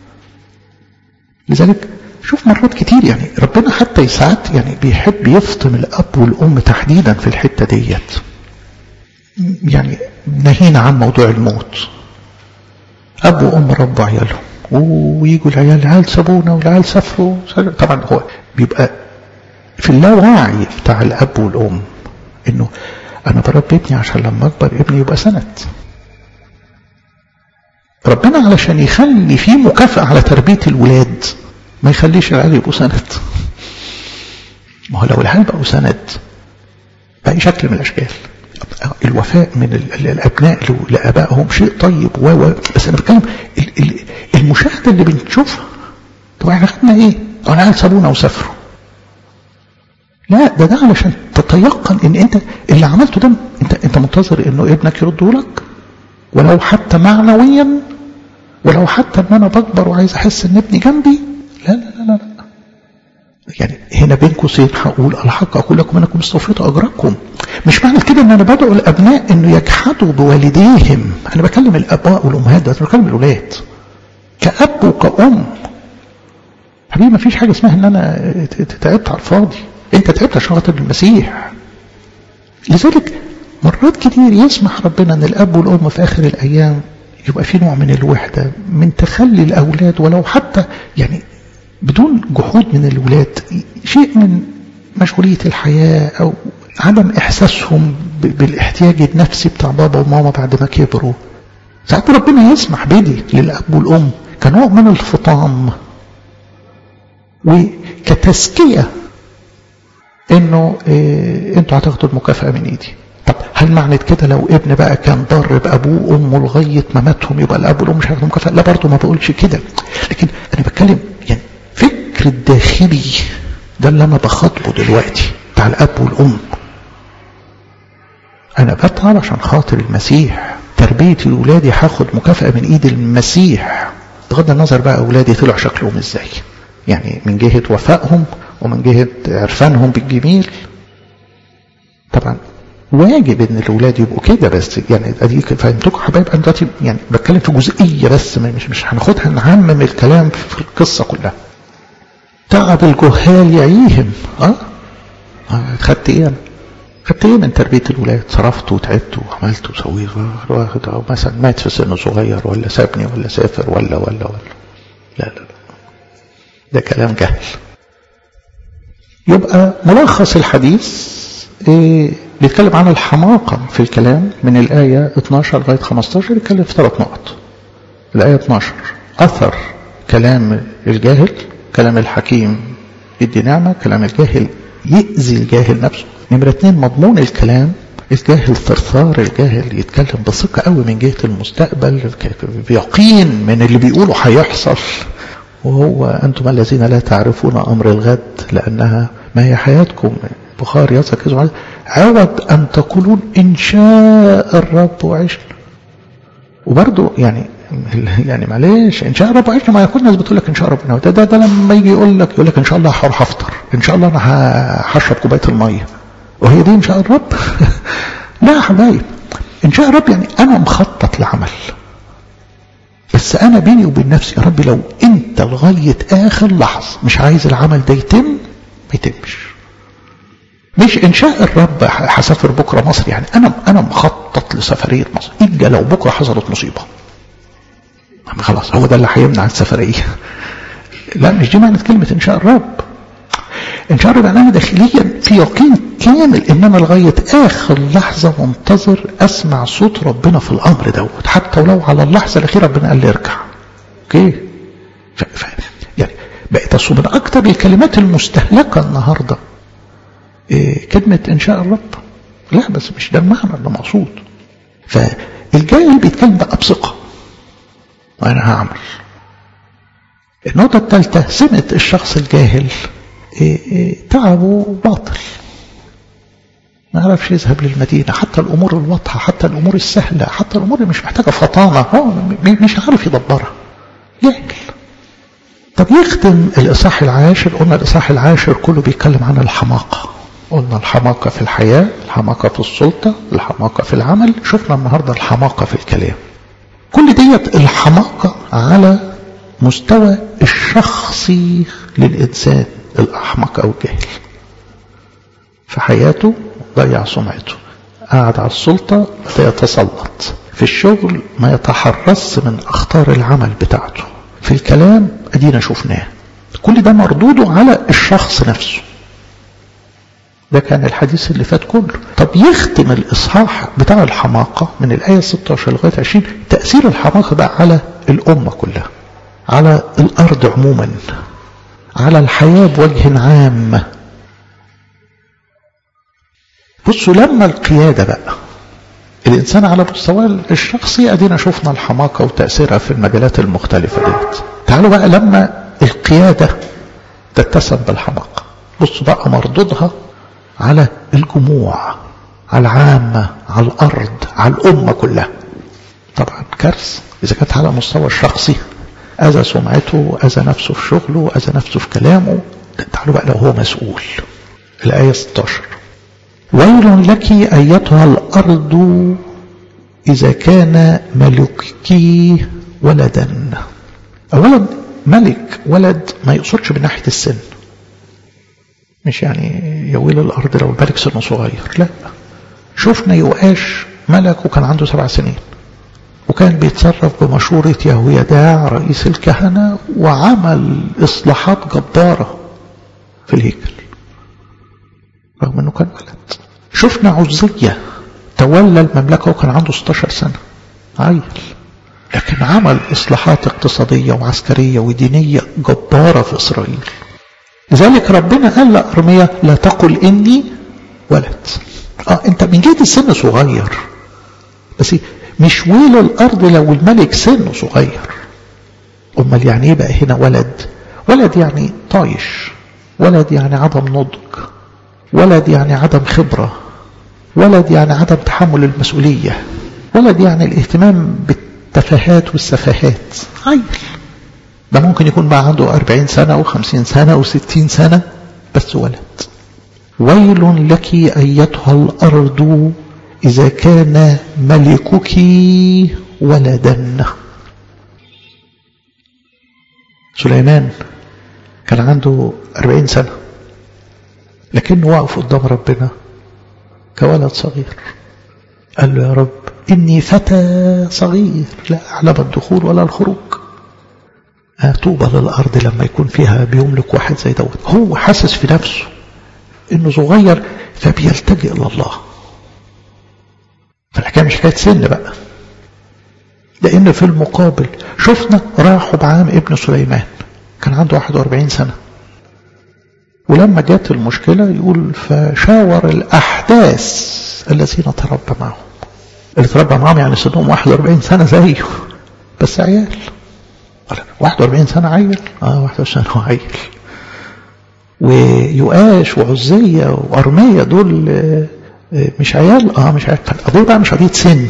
لذلك شوف مرات كتير يعني ربنا حتى ساعات يعني بيحب يفطم الاب والام تحديدا في الحته ديت. يعني نهينا عن موضوع الموت، اب وام ربوا عيالهم ويجوا العيال سابونا والعيال سافروا. طبعا هو بيبقى في اللاوعي بتاع الاب والام انه انا بربي ابني عشان لما اكبر ابني يبقى سند. ربنا علشان يخلي فيه مكافأة على تربية الولاد ما يخليش العيال يبقوا سند. ما هو لو العيال بقوا سند بأي شكل من الأشكال، الوفاء من الأبناء لآبائهم شيء طيب بس أنا بتكلم المشاهدة اللي بنشوفها. طب احنا خدنا ايه؟ العيال سابونا وسافروا. لا، ده علشان تتيقن ان انت اللي عملته ده انت منتظر انه ابنك يرده لك، ولو حتى معنويا، ولو حتى ان انا بكبر وعايز احس ان ابني جنبي. لا لا لا لا, لا. يعني هنا بين قوسين هقول الحق اقول لكم انكم استوفيت اجركم. مش معنى كده ان انا بدعو الابناء انه يجحدوا بوالديهم. انا بكلم الاباء والامهات، ده انا بكلم الاولاد كاب وكأم. حبيبي ما فيش حاجه اسمها ان انا تعبت على الفاضي، انت تعبت عشان خاطر المسيح. لذلك مرات كتير يسمح ربنا ان الاب والام في اخر الايام يبقى في نوع من الوحده، من تخلي الاولاد ولو حتى يعني بدون جحود من الولاد، شيء من مشغوليه الحياه او عدم احساسهم بالاحتياج النفسي بتاع بابا وماما بعد ما كبروا. ساعات ربنا يسمح بدي للاب والام كنوع من الفطام وكتزكيه انه انتوا هتاخدوا المكافأة من ايدي. طب هل معنى كده لو ابن بقى كان ضر بابوه وامه لغايه ما ماتهم يبقى الاب والام مش هياخدوا مكافأة؟ لا، برضه ما بقولش كده، لكن انا بتكلم يعني فكر الداخلي ده اللي انا بخاطبه دلوقتي بتاع الاب والام. انا بتعب عشان خاطر المسيح، تربيه اولادي هاخد مكافأة من ايد المسيح، بغض النظر بقى اولادي طلعوا شكلهم ازاي، يعني من جهه وفائهم ومن جهة عرفانهم بالجميل. طبعا واجب ان الاولاد يبقوا كده، بس يعني اديك فهمتكم حبايب. انا دلوقتي يعني بتكلم في جزئيه بس، مش هناخدها نعمم الكلام في القصه كلها. تعب الجهال يعيهم. خدت ايه انا؟ خدت ايه من تربيه الولاد؟ صرفت وتعبت وعملت وسويت، واخد مثلا مات في سن صغير ولا سابني ولا سافر ولا لا، ده كلام جهل. يبقى ملخص الحديث بيتكلم عن الحماقة في الكلام من الآية 12 لغاية 15. يتكلم في 3 نقط. الآية 12 أثر كلام الجاهل، كلام الحكيم يدي نعمة، كلام الجاهل يأذي الجاهل نفسه. نمرة 2 مضمون الكلام، الجاهل ثرثار، الجاهل يتكلم بثقة قوي من جهة المستقبل، بيقين من اللي بيقوله هيحصل، وهو أنتم الذين لا تعرفون أمر الغد لأنها ما هي حياتكم بخار يسكز عوض أن تقولون إن شاء الرب وعشنا. وبرضو يعني معلش إن شاء الرب وعشنا، ما يكون الناس بتقول لك إن شاء ربنا، ده لما يجي يقول لك إن شاء الله هروح أفطر، إن شاء الله أنا هشرب كوباية المية، وهي دي إن شاء الرب؟ لا يا حبايب، إن شاء الرب يعني أنا مخطط لعمل، بس أنا بيني وبين نفسي يا رب لو أنت لغاية آخر لحظة مش عايز العمل ده يتم ما يتمش. مش إنشاء الرب هسافر بكرة مصر، يعني أنا مخطط لسفرية مصر، إلا لو بكرة حصلت مصيبة خلاص هو ده اللي هيمنع السفرية. لا، مش دي معنى كلمة إنشاء الرب. إنشاء الرب أنا داخليا في يقين كامل إن أنا لغاية آخر لحظة منتظر أسمع صوت ربنا في الأمر دوت، حتى ولو على اللحظة الأخيرة ربنا قال لي ارجع. أوكي؟ يعني بقيت من أكتر الكلمات المستهلكة النهاردة كلمة إنشاء الرب. لا، بس مش ده المعنى اللي مقصود. فالجاهل بيتكلم بقى بثقة، وأنا هعمل. النقطة الثالثة، سمة الشخص الجاهل تعبه باطل، ما يعرفش يذهب للمدينة، حتى الأمور الواضحة، حتى الأمور السهلة، حتى الأمور اللي مش محتاجة فطانة هو مش عارف يدبرها، جاهل. طب يختم الإصحاح العاشر. قلنا الإصحاح العاشر كله بيتكلم عن الحماقة. قلنا الحماقة في الحياة، الحماقة في السلطة، الحماقة في العمل. شفنا النهاردة الحماقة في الكلام. كل ديت الحماقة على مستوى الشخصي للإنسان الأحمق أو الجاهل. في حياته ضيع سمعته، قاعد على السلطة لا يتسلط، في الشغل ما يتحرص من أخطار العمل بتاعته، في الكلام أدينا شفناه. كل ده مردوده على الشخص نفسه. ده كان الحديث اللي فات كله. طب يختم الإصحاح بتاع الحماقة من الآية 16 لغاية 20 تأثير الحماقة بقى على الأمة كلها، على الأرض عموما، على الحياة بوجه عام. بصوا لما القيادة بقى الإنسان على مستوى الشخصي أدينا شفنا الحماقة وتأثيرها في المجالات المختلفة ديت. تعالوا بقى لما القيادة تتسم بالحماقة، بصوا بقى مردودها على الجموع، على العامة، على الأرض، على الأمة كلها. طبعا كارثة إذا كانت على مستوى الشخصي، أذى سمعته، أذى نفسه في شغله، أذى نفسه في كلامه. تعالوا بقى لو هو مسؤول. الآية 16: ويل لك أيتها الأرض إذا كان ملكك ولدا. أولا ملك ولد ما يقصدش من ناحية السن، مش يعني يويل الأرض لو الملك سنه صغير، لا. شفنا يؤاش ملك وكان عنده 7 سنين، وكان بيتصرف بمشورة يهويداع رئيس الكهنة، وعمل إصلاحات جبارة في الهيكل رغم أنه كان ولد. شفنا عزية تولى المملكة وكان عنده 16 سنة، عيل، لكن عمل إصلاحات اقتصادية وعسكرية ودينية جبارة في إسرائيل. لذلك ربنا قال لأرميا لا تقل إني ولد. أنت من جهة السن صغير، بس مش ويل الأرض لو الملك سنه صغير. أمال يعني إيه بقى هنا ولد؟ ولد يعني طايش، ولد يعني عدم نضج، ولد يعني عدم خبرة، ولد يعني عدم تحمل المسؤولية، ولد يعني الاهتمام بالتفاهات والسفاهات. عيل ده ممكن يكون بقى عنده 40 سنة و50 سنة و60 سنة، بس ولد. ويل لك أيتها الأرض إذا كان ملكك ولدا. سليمان كان عنده 40 سنة، لكنه واقف قدام ربنا كولد صغير. قال له يا رب إني فتى صغير لا أعلم الدخول ولا الخروج. طوبى للأرض لما يكون فيها بيملك واحد زي دوت. هو حاسس في نفسه إنه صغير فبيلتجئ إلى الله. فالحكاية مش حكاية سن بقى، لأن في المقابل شفنا راحوا بعام ابن سليمان كان عنده 41 سنة، ولما جات المشكلة يقول فشاور الأحداث الذين تربى معهم. اللي تربى معهم يعني سنهم 41 سنة زيه، بس عيال. 41 سنة عيل، 41 سنة عيل. ويؤاش وعزية وأرمية دول مش عيال، مش عيال. القضية بقى مش قضية سن.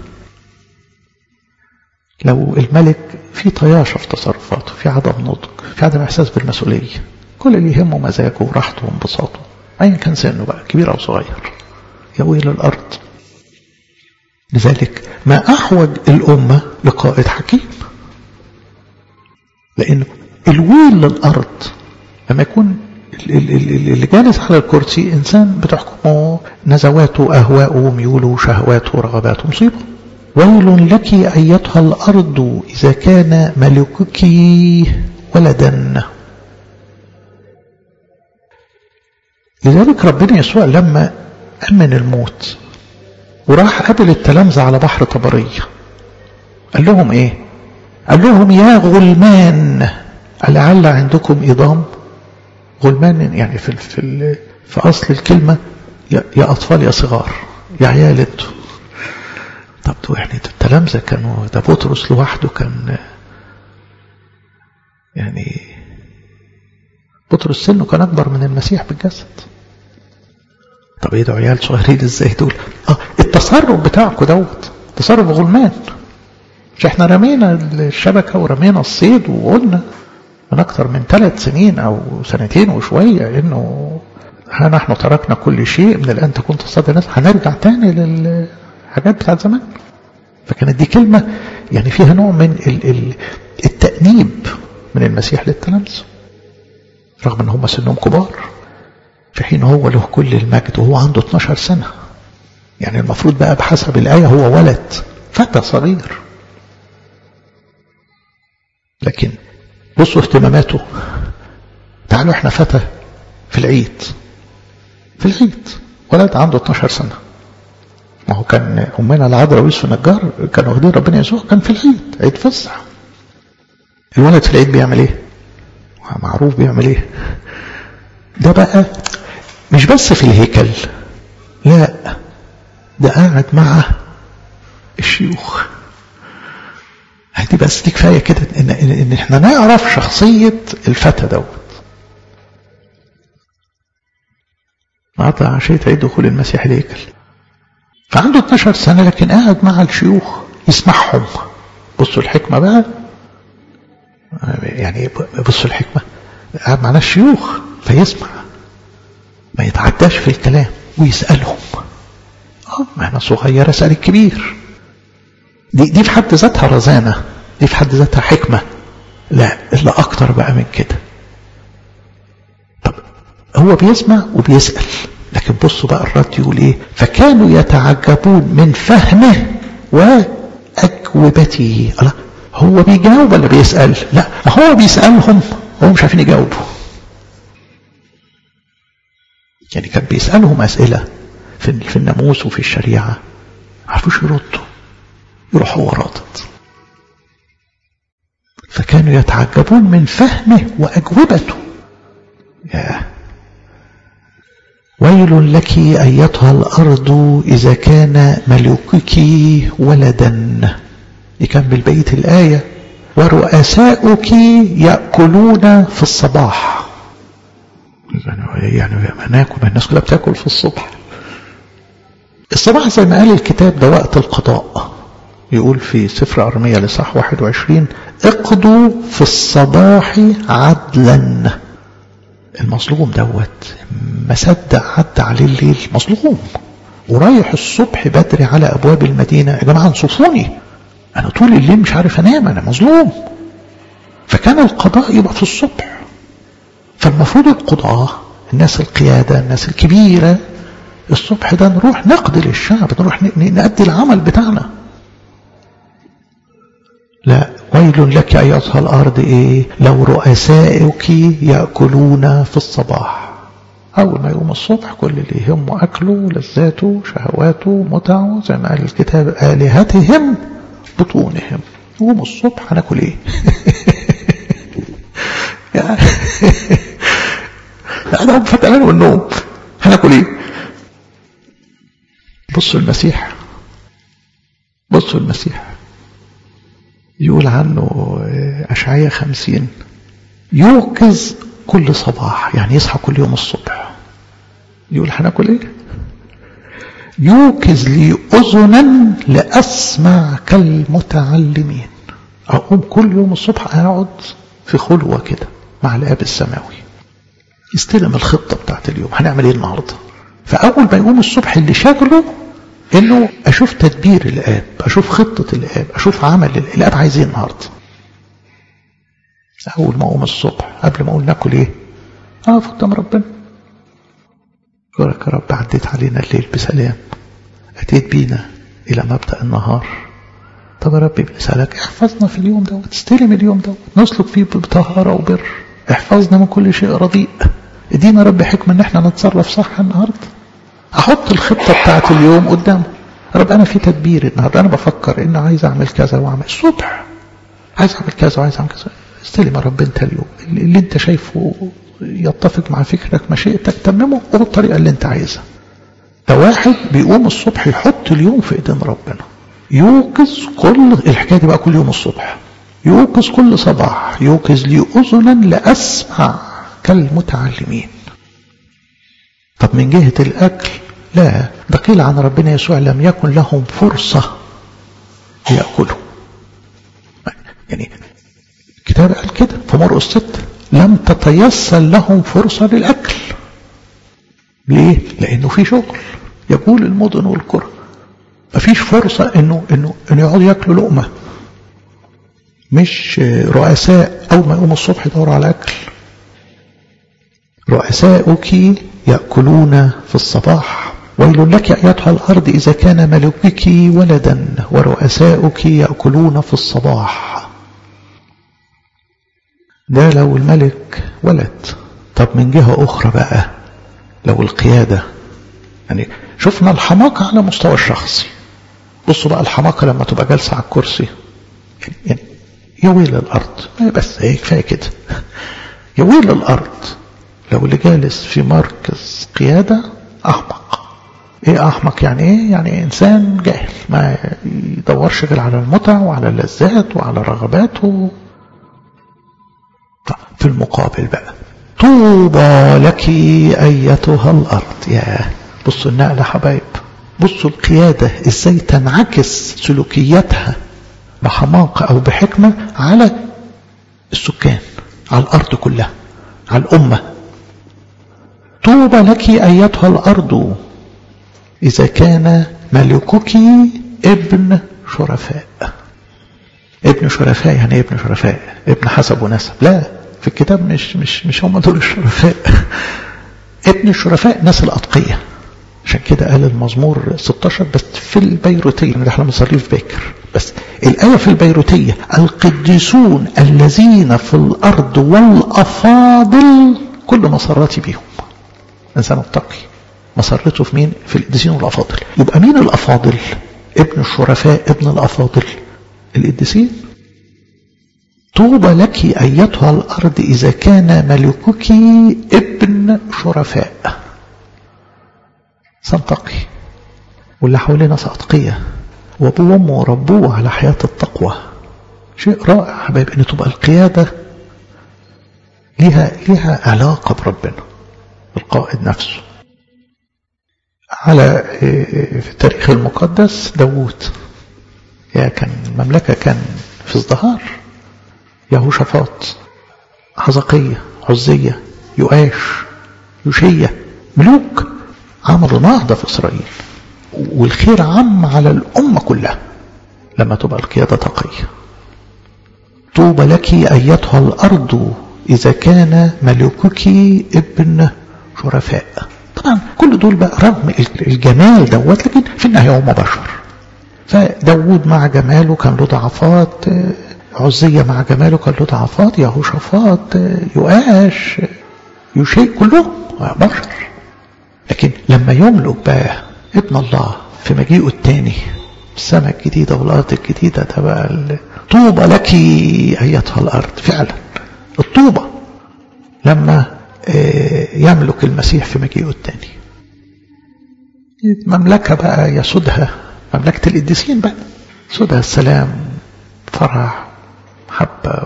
لو الملك في طياشة في تصرفاته، في عدم نضج، في عدم إحساس بالمسؤولية، كل اللي يهمه مزاجه وراحته وانبساطه، أيا كان سنه بقى كبير أو صغير، يويل الأرض. لذلك ما أحوج الأمة لقائد حكيم، لأن الويل للأرض لما يكون اللي جالس على الكرسي إنسان بتحكمه نزواته أهواءه ميوله شهواته رغباته. مصيبة. ويل لك أيتها الأرض إذا كان ملكك ولدا. لذلك ربنا يسوع لما أمن الموت وراح قابل التلامذة على بحر طبرية قال لهم إيه؟ قال لهم يا غلمان لعل عندكم إضام. غلمان يعني في أصل الكلمة يا أطفال يا صغار يا عيال انتوا. طب يعني التلامذة كانوا ده بطرس لوحده كان يعني بطرس سنه كان أكبر من المسيح بالجسد. طب ايه ده عيال صغيرين ازاي دول؟ التصرف بتاعكم دوت تصرف غلمان. مش احنا رمينا الشبكة ورمينا الصيد وقلنا من اكتر من 3 سنين او 2 وشوية انه نحن تركنا كل شيء من الان تكون تصطاد الناس. هنرجع تاني للحاجات بتاعت زمان. فكانت دي كلمة يعني فيها نوع من التأنيب من المسيح للتلامذة رغم ان هم سنهم كبار في حين هو له كل المجد وهو عنده 12 سنة. يعني المفروض بقى بحسب الآية هو ولد فتى صغير. لكن بصوا اهتماماته. تعالوا احنا فتى في العيد ولد عنده 12 سنة. ما هو كان أمنا العذراء ويوسف النجار كانوا واخدين ربنا يسوع كان في العيد عيد فصح. الولد في العيد بيعمل ايه؟ معروف بيعمل ايه. ده بقى مش بس في الهيكل لا ده قاعد مع الشيوخ. هدي بس دي كفاية كده إن احنا نعرف شخصية الفتى دوت. قطع عشية عيد دخول المسيح الهيكل فعنده 12 سنة لكن قاعد مع الشيوخ يسمعهم. بصوا الحكمة بقى يعني بصوا الحكمة قاعد معنا الشيوخ فيسمع ما يتعداش في الكلام ويسألهم. ما أنا صغير أسأل الكبير. دي في حد ذاتها رزانة. دي في حد ذاتها حكمة. لا إلا أكتر بقى من كده. طب هو بيسمع وبيسأل لكن بصوا بقى الرد يقول إيه؟ فكانوا يتعجبون من فهمه وأجوبته. الله هو بيجاوب ولا بيسأل؟ لا ما هو بيسألهم هو مش عارفين يجاوبوا. يعني كان بيسألهم أسئلة في الناموس وفي الشريعة عارفوش يردوا يروح هو رادد. فكانوا يتعجبون من فهمه وأجوبته. ويل لك أيتها الأرض إذا كان ملكك ولدا. يكمل بقية الآية ورؤساؤك يأكلون في الصباح. يعني ناكل الناس كلها بتاكل في الصبح. الصباح زي ما قال الكتاب ده وقت القضاء. يقول في سفر أرميا لصح 21 اقضوا في الصباح عدلا. المظلوم دوت ما صدق عدى عليه الليل مظلوم ورايح الصبح بدري على أبواب المدينة يا جماعة انصفوني أنا طول الليل مش عارف أنام أنا مظلوم. فكان القضاء يبقى في الصبح. فالمفروض القضاء الناس القيادة الناس الكبيرة الصبح ده نروح نقضي للشعب نروح نأدي العمل بتاعنا. لا ويل لك أيتها الأرض إيه لو رؤسائك يأكلون في الصباح. أول ما يقوم الصبح كل اللي يهمه أكله لذاته شهواته متعه زي ما قال الكتاب آلهتهم بطونهم. يقوم الصبح هناكل إيه؟ أنا فتلان والنوم هناكل إيه؟ بصوا المسيح يقول عنه أشعياء 50 يوقظ كل صباح يعني يصحى كل يوم الصبح. يقول هناكل ايه؟ يوقظ لي أذنا لأسمع كالمتعلمين. أقوم كل يوم الصبح أقعد في خلوة كده مع الآب السماوي يستلم الخطة بتاعت اليوم هنعمل ايه النهاردة. فأول ما يقوم الصبح اللي شاغله انه اشوف تدبير الآب اشوف خطة الآب اشوف عمل الآب عايز ايه النهاردة. اول ما اقوم الصبح قبل ما اقول ناكل ايه اقف قدام ربنا. أشكرك يا رب عديت علينا الليل بسلام، أتيت بينا إلى مبدأ النهار. طب يا رب بنسألك احفظنا في اليوم ده وتستلم اليوم ده نسلك فيه بطهارة وبر. احفظنا من كل شيء رديء. ادينا رب حكمة ان احنا نتصرف صح النهاردة. احط الخطة بتاعت اليوم قدامه. رب انا في تدبير النهاردة، انا بفكر ان عايز اعمل كذا واعمل الصبح، عايز اعمل كذا وعايز اعمل كذا. استلم يا رب انت اليوم اللي انت شايفه يتفق مع فكرك مشيئتك، تممه وبالطريقة اللي انت عايزها. ده واحد بيقوم الصبح يحط اليوم في ايدين ربنا، يوقظ كل الحكاية دي بقى كل يوم الصبح، يوقظ كل صباح، يوقظ لي أذنا لأسمع كالمتعلمين. طب من جهة الأكل لا، ده قيل عن ربنا يسوع لم يكن لهم فرصة ليأكلوا. يعني الكتاب قال كده في مرقس 6 لم تتيسر لهم فرصة للأكل. ليه؟ لأنه في شغل يقول المدن والقرى، مفيش فرصة إنه يقعدوا يأكلوا لقمة. مش رؤساء أول ما يقوم الصبح يدوروا على أكل. رؤساؤك يأكلون في الصباح، ويل لك أيتها الأرض إذا كان ملكك ولدا ورؤساؤك يأكلون في الصباح. ده لو الملك ولد. طب من جهة أخرى بقى لو القيادة، يعني شفنا الحماقة على مستوى الشخصي. بصوا بقى الحماقة لما تبقى جالسة على الكرسي، يعني يا ويل الأرض، بس هيك كفاية كده. يا ويل الأرض لو اللي جالس في مركز قيادة أحمق. إيه أحمق يعني إيه؟ يعني إنسان جاهل ما يدورش غير على المتع وعلى اللذات وعلى رغباته. في المقابل بقى طوبى لك أيتها الأرض. يا بصوا النقلة حبايب، بصوا القيادة إزاي تنعكس سلوكياتها بحماقة أو بحكمة على السكان، على الأرض كلها، على الأمة. طوبى لك أيتها الأرض إذا كان ملكك ابن شرفاء. ابن شرفاء يعني ايه ابن شرفاء؟ ابن حسب ونسب؟ لا، في الكتاب مش هم دول الشرفاء. ابن الشرفاء ناس الأتقية. عشان كده قال المزمور 16 بس في البيروتية، ده احنا بنصلي في باكر، بس الآية في البيروتية القديسون الذين في الأرض والأفاضل كل مسراتي بهم. إنسان متقي مسرته في مين؟ في القديسين والأفاضل. يبقى مين الأفاضل؟ ابن الشرفاء، ابن الأفاضل القديسين. طوبى لك أيتها الأرض إذا كان ملكك ابن شرفاء. سنتقي واللي حوالينا سأتقية، وابوه وامه ربوه على حياة التقوى. شيء رائع حبايب ان تبقى القيادة لها علاقة بربنا، القائد نفسه. على في التاريخ المقدس داوود كان المملكة كان في ازدهار. يهوشافاط، حزقية، عزية، يؤاش، يوشية، ملوك عملوا نهضة في إسرائيل، والخير عم على الأمة كلها لما تبقى القيادة تقية. طوبى لك أيتها الأرض إذا كان ملكك ابن شرفاء. طبعا كل دول بقى رغم الجمال دوت، لكن في النهاية هم بشر. فداود مع جماله كان له ضعفات، عزية مع جماله كان له ضعفات، يهوشافاط، يؤاش، يوشي، كلهم بشر. لكن لما يملك بقى ابن الله في مجيئه الثاني، السماء الجديدة والأرض الجديدة، ده بقى طوبى لك أيتها الأرض. فعلا الطوبة لما يملك المسيح في مجيئه الثاني. مملكة بقى يسودها مملكة القديسين بقى، يسودها السلام، فرح، محبة.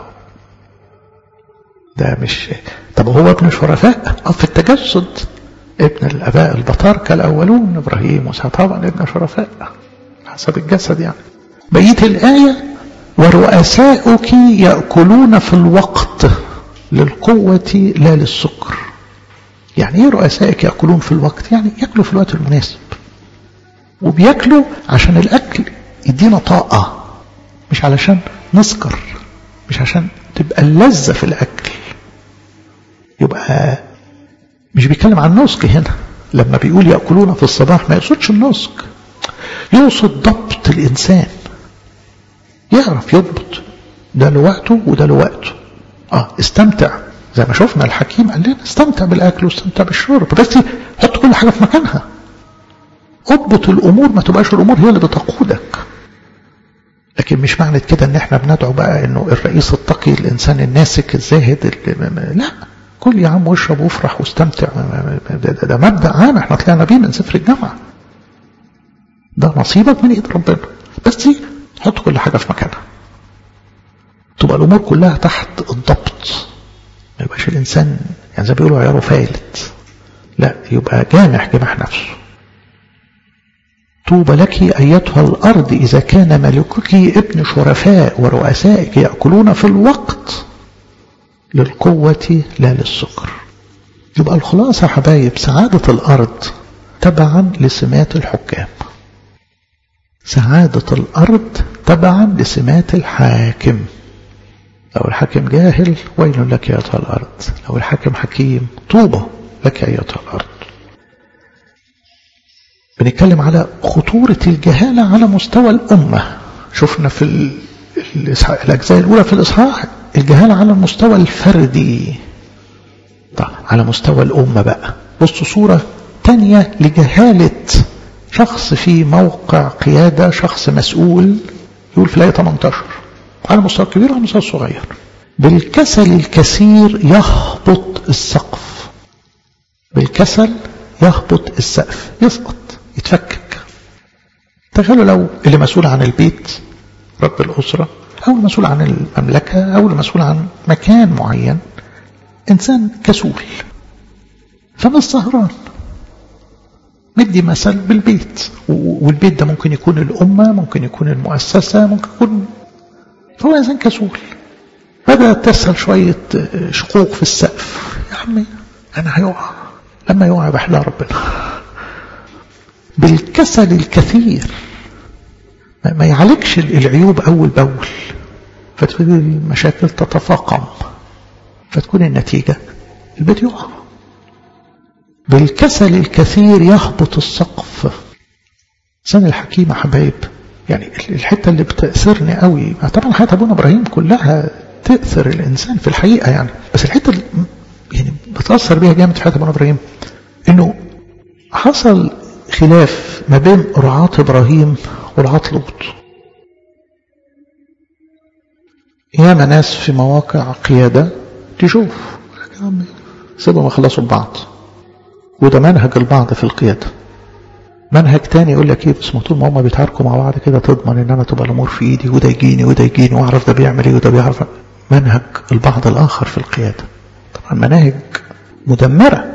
ده مش طب هو ابن شرفاء في التجسد، ابن الآباء البطاركة الأولون إبراهيم وإسحاق، طبعا ابن شرفاء حسب الجسد. يعني بقية الآية ورؤساؤك يأكلون في الوقت للقوة لا للسكر. يعني ايه رؤسائك يأكلون في الوقت؟ يعني يأكلوا في الوقت المناسب، وبيأكلوا عشان الأكل يدينا طاقة، مش علشان نسكر، مش عشان تبقى اللذة في الأكل. يبقى مش بيتكلم عن نسك هنا، لما بيقول يأكلون في الصباح ما يقصدش النسك، يقصد ضبط الإنسان، يعرف يضبط ده لوقته وده لوقته. استمتع زي ما شفنا الحكيم قال لنا استمتع بالأكل واستمتع بالشرب، بس حط كل حاجة في مكانها، اضبط الأمور، ما تبقاش الأمور هي اللي بتقودك. لكن مش معنى كده ان احنا بندعو بقى انه الرئيس التقي الانسان الناسك الزاهد لا، كل يا عم واشرب وافرح واستمتع، ده مبدأ عام احنا طلعنا بيه من سفر الجامعة، ده نصيبك من ايد ربنا، بس حط كل حاجة في مكانها، تبقى الامور كلها تحت الضبط، ما يبقاش الانسان يعني زي بيقولوا عياره فايلت، لا يبقى جامح نفسه. طوبى لك أيتها الأرض إذا كان ملكك ابن شرفاء ورؤسائك يأكلون في الوقت للقوة لا للسكر. يبقى الخلاصة حبايب سعادة الأرض تبعا لسمات الحكام، سعادة الأرض تبعا لسمات الحاكم. لو الحاكم جاهل ويل لك أيتها الأرض، لو الحاكم حكيم طوبى لك أيتها الأرض. بنتكلم على خطورة الجهالة على مستوى الأمة. شفنا في الأجزاء الأولى في الإصحاح الجهالة على المستوى الفردي. على مستوى الأمة بقى بصوا صورة تانية لجهالة شخص في موقع قيادة، شخص مسؤول. يقول في الآية 18 على مستوى الكبير وعلى المستوى الصغير: بالكسل الكثير يهبط السقف. بالكسل يهبط السقف، يسقط، يتفكك. تخيلوا لو اللي مسؤول عن البيت رب الأسرة، أو المسؤول عن المملكة، أو المسؤول عن مكان معين إنسان كسول فمش سهران. ندي مثل بالبيت، والبيت ده ممكن يكون الأمة، ممكن يكون المؤسسة، ممكن يكون، فهو إنسان كسول. بدأت تسهل شوية شقوق في السقف، يا عمي أنا هيقع، لما يقع بحلها ربنا. بالكسل الكثير ما يعالجش العيوب أول بأول، فتكون المشاكل تتفاقم، فتكون النتيجة البيت يقع. بالكسل الكثير يهبط السقف. سنة الحكيمة حبايب، يعني الحتة اللي بتأثرني قوي، طبعا حياة أبونا إبراهيم كلها تأثر الإنسان في الحقيقة يعني، بس الحتة اللي يعني بتأثر بيها جامد في حياة أبونا إبراهيم إنه حصل خلاف ما بين رعاة إبراهيم ورعاة لوط. ياما ناس في مواقع قيادة تشوف سيبهم يخلصوا ببعض، وده منهج البعض في القيادة. منهج تاني يقول لك ايه، بس طول ما هم بيتعاركوا مع بعض كده تضمن ان انا تبقى الامور في ايدي، وده يجيني وده يجيني، واعرف ده بيعمل ايه وده بيعرف. منهج البعض الاخر في القيادة طبعا مناهج مدمرة.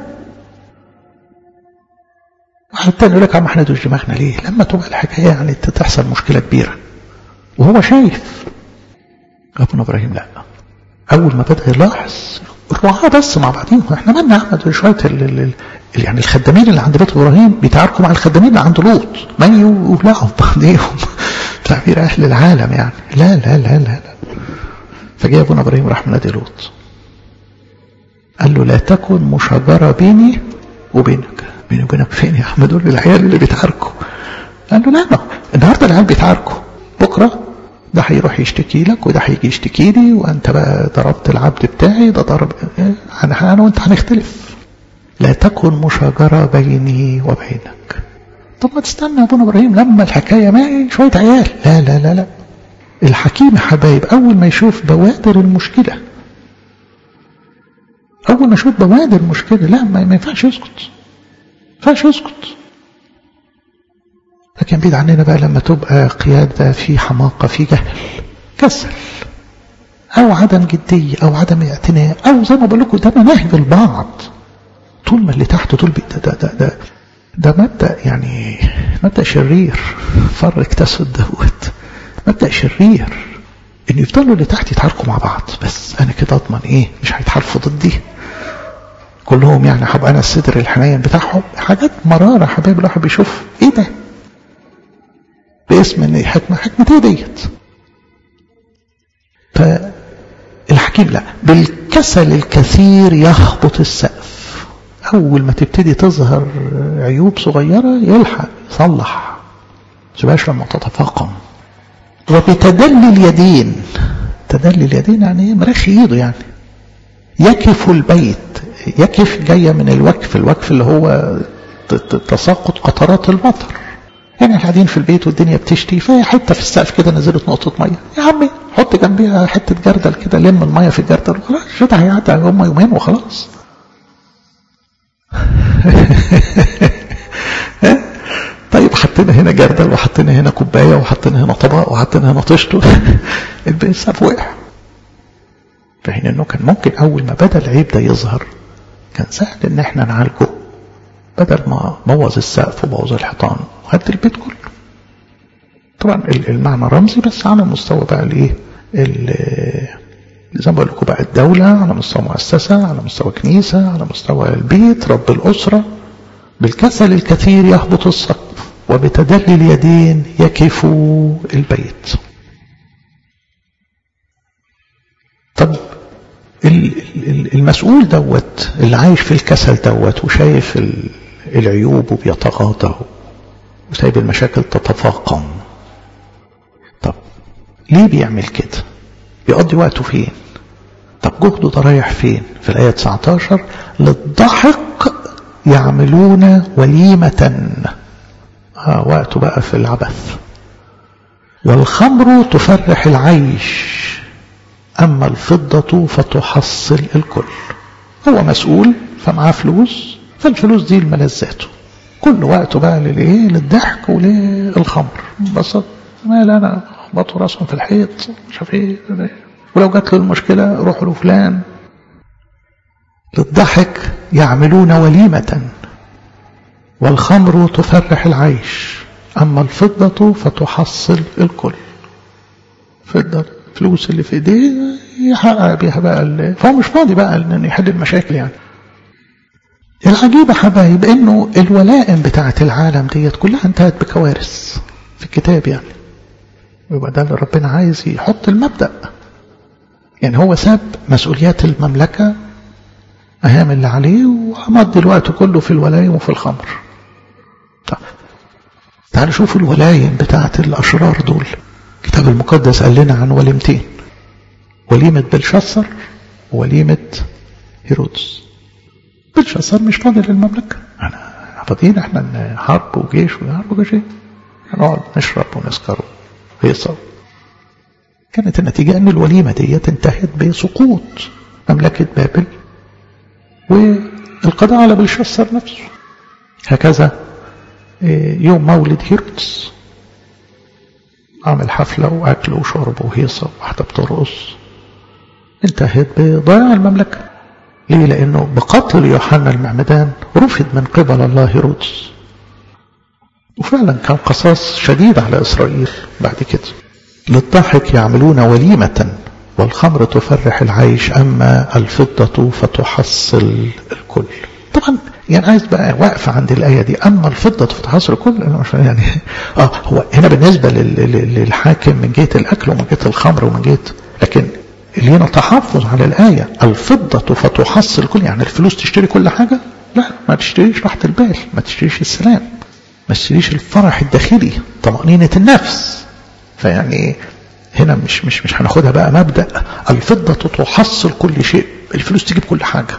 واحد تاني يقول لك عم احنا ندوش دماغنا ليه لما تبقى الحكاية يعني تحصل مشكلة كبيرة، وهو شايف. ابونا ابراهيم لا، اول ما بدأ يلاحظ الرعاة بس مع بعضهم، احنا مالنا عمد شوية يعني الخدامين اللي عند بيت ابراهيم بيتعاركوا مع الخدامين اللي عند لوط، ما يولعوا بعضهم تعبير اهل العالم يعني. لا لا لا لا لا. فجاء ابونا ابراهيم راح منادي لوط، قال له لا تكن مشاجرة بيني وبينك. بيني وبينك فين يا احمد؟ دول العيال اللي بيتعاركوا. قال له لا، النهارده العيال بيتعاركوا، بكره ده هيروح يشتكي لك وده هيجي يشتكي لي، وانت بقى ضربت العبد بتاعي، ده ضرب، انا وانت هنختلف. لا تكن مشاجرة بيني وبينك. طب ما تستنى يا ابونا ابراهيم لما الحكاية معي شوية عيال. لا لا لا لا. الحكيم حبايب اول ما يشوف بوادر المشكلة، اول ما يشوف بوادر المشكلة لا ما ينفعش يسكت، ما ينفعش يسكت. لكن بعيد عننا بقى لما تبقى قيادة في حماقة، في جهل، كسل، او عدم جدية، او عدم اعتناء، او زي ما بقول لكم ده مناهج البعض. طول ما اللي تحته طول ده مبدأ يعني مبدأ شرير. فرق تسد دوت مبدأ شرير، ان يفضلوا اللي تحت يتحاركوا مع بعض، بس انا كده اضمن ايه مش هيتحالفوا ضدي كلهم، يعني هبقى انا الصدر الحنين بتاعهم. حاجات مرارة حبايب الواحد بيشوف ايه ده باسم ان حكمة ايه ديت. فالحكيم لا، بالكسل الكثير يهبط السقف. أول ما تبتدي تظهر عيوب صغيرة يلحق يصلح، متبقاش لما تتفاقم. وبتدلي اليدين، تدلي اليدين يعني مرخي ايده، يعني يكف البيت. يكف جاية من الوكف، الوكف اللي هو تساقط قطرات المطر. يعني احنا قاعدين في البيت والدنيا بتشتي، فهي حته في السقف كده نزلت نقطه ميه، يا عمي حط جنبيها حته جردل كده، لم الميه في الجردل وخلاص، الشتاء هيعدي هم يومين وخلاص. طيب حطينا هنا جردل وحطينا هنا كوبايه وحطينا هنا طبق وحطينا هنا طشته، السقف وقع. في حين انه كان ممكن اول ما بدا العيب ده يظهر كان سهل ان احنا نعالجه، بدل ما بوظ السقف وبوظ الحيطان وهد البيت كله. طبعا المعنى رمزي، بس على مستوى بقى الايه زي ما بقول لكم بقى الدولة، على مستوى مؤسسة، على مستوى كنيسة، على مستوى البيت، رب الأسرة. بالكسل الكثير يهبط السقف، وبتدلي اليدين يكف البيت. طب المسؤول دوت اللي عايش في الكسل دوت وشايف العيوب وبيتغاضى وسايب المشاكل تتفاقم، طب ليه بيعمل كده؟ بيقضي وقته فين؟ طب جهده ده رايح فين؟ في الآية 19 للضحك يعملون وليمة، وقته بقى في العبث. والخمر تفرح العيش، أما الفضة فتحصل الكل. هو مسؤول فمعاه فلوس، فالفلوس دي لملذاته، كل وقته بقى للايه؟ للضحك وللخمر. بس ما لا انا اخبطوا راسهم في الحيط مش عارف ايه، ولو جات له المشكله روحوا لفلان. للضحك يعملون وليمة، والخمر تفرح العيش، أما الفضة فتحصل الكل. فضة الفلوس اللي في ايديه يحقق بيها بقى فهو مش فاضي بقى ان يحل المشاكل. يعني العجيبة حبايب انه الولائم بتاعت العالم ديت كلها انتهت بكوارث في الكتاب. يعني يبقى ده اللي ربنا عايز يحط المبدأ. يعني هو ساب مسؤوليات المملكة اهم اللي عليه ومضي الوقت كله في الولائم وفي الخمر. طب تعالوا شوفوا الولائم بتاعت الاشرار دول. الكتاب المقدس قال لنا عن وليمتين، وليمة بلشسر ووليمة هيرودس. بلشسر مش فاضي للمملكة، احنا فاضيين احنا حرب وجيش وحرب وجيش، هنقعد نشرب ونسكر وهيصة. كانت النتيجة ان الوليمة دي انتهت بسقوط مملكة بابل والقضاء على بلشسر نفسه. هكذا يوم مولد هيرودس عمل حفلة وأكل وشرب وهيصة واحدة بترقص، انتهت بضياع المملكة. ليه؟ لأنه بقتل يوحنا المعمدان رفض من قبل الله هيرودس، وفعلا كان قصاص شديد على إسرائيل بعد كده. للضحك يعملون وليمة، والخمر تفرح العيش، أما الفضة فتحصل الكل. طبعا يعني عايز بقى واقفة عند الآية دي، أما الفضة فتحصل الكل. أنا مش يعني هو هنا بالنسبة للحاكم من جهة الأكل ومن جهة الخمر ومن جهة، لكن لينا تحفظ على الآية الفضة فتحصل الكل. يعني الفلوس تشتري كل حاجة؟ لا، ما تشتريش راحة البال، ما تشتريش السلام، ما تشتريش الفرح الداخلي، طمأنينة النفس. فيعني هنا مش هناخدها بقى مبدأ الفضة تحصل كل شيء، الفلوس تجيب كل حاجة.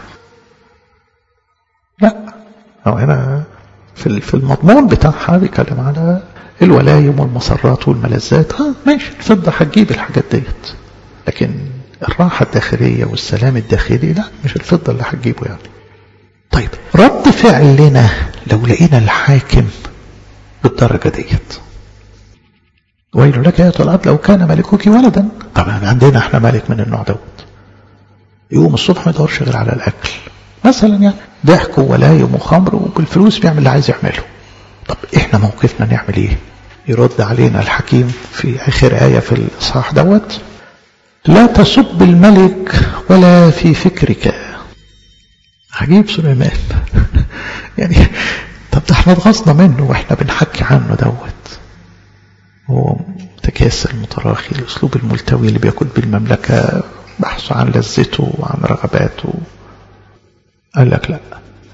لا، هو هنا في المضمون بتاعها بيتكلم على الولايم والمسرات والملذات. ماشي، الفضة هتجيب الحاجات ديت، لكن الراحة الداخلية والسلام الداخلي لا، مش الفضة اللي هتجيبه يعني. طيب رد فعلنا لو لقينا الحاكم بالدرجة ديت، ويل لك يا الأب لو كان ملكك ولدا. طبعا عندنا احنا ملك من النوع دوت، يقوم الصبح ما يدورش غير على الأكل مثلا، يعني ضحك وولايم وخمر وبالفلوس بيعمل اللي عايز يعمله. طب احنا موقفنا نعمل ايه؟ يرد علينا الحكيم في آخر آية في الإصحاح دوت: لا تسب الملك ولا في فكرك. عجيب سليمان. يعني طب ده احنا اتغصنا منه واحنا بنحكي عنه دوت، هو متكاسل متراخي، الاسلوب الملتوي اللي بياخد بالمملكة، بحثه عن لذته وعن رغباته. قال لك لا،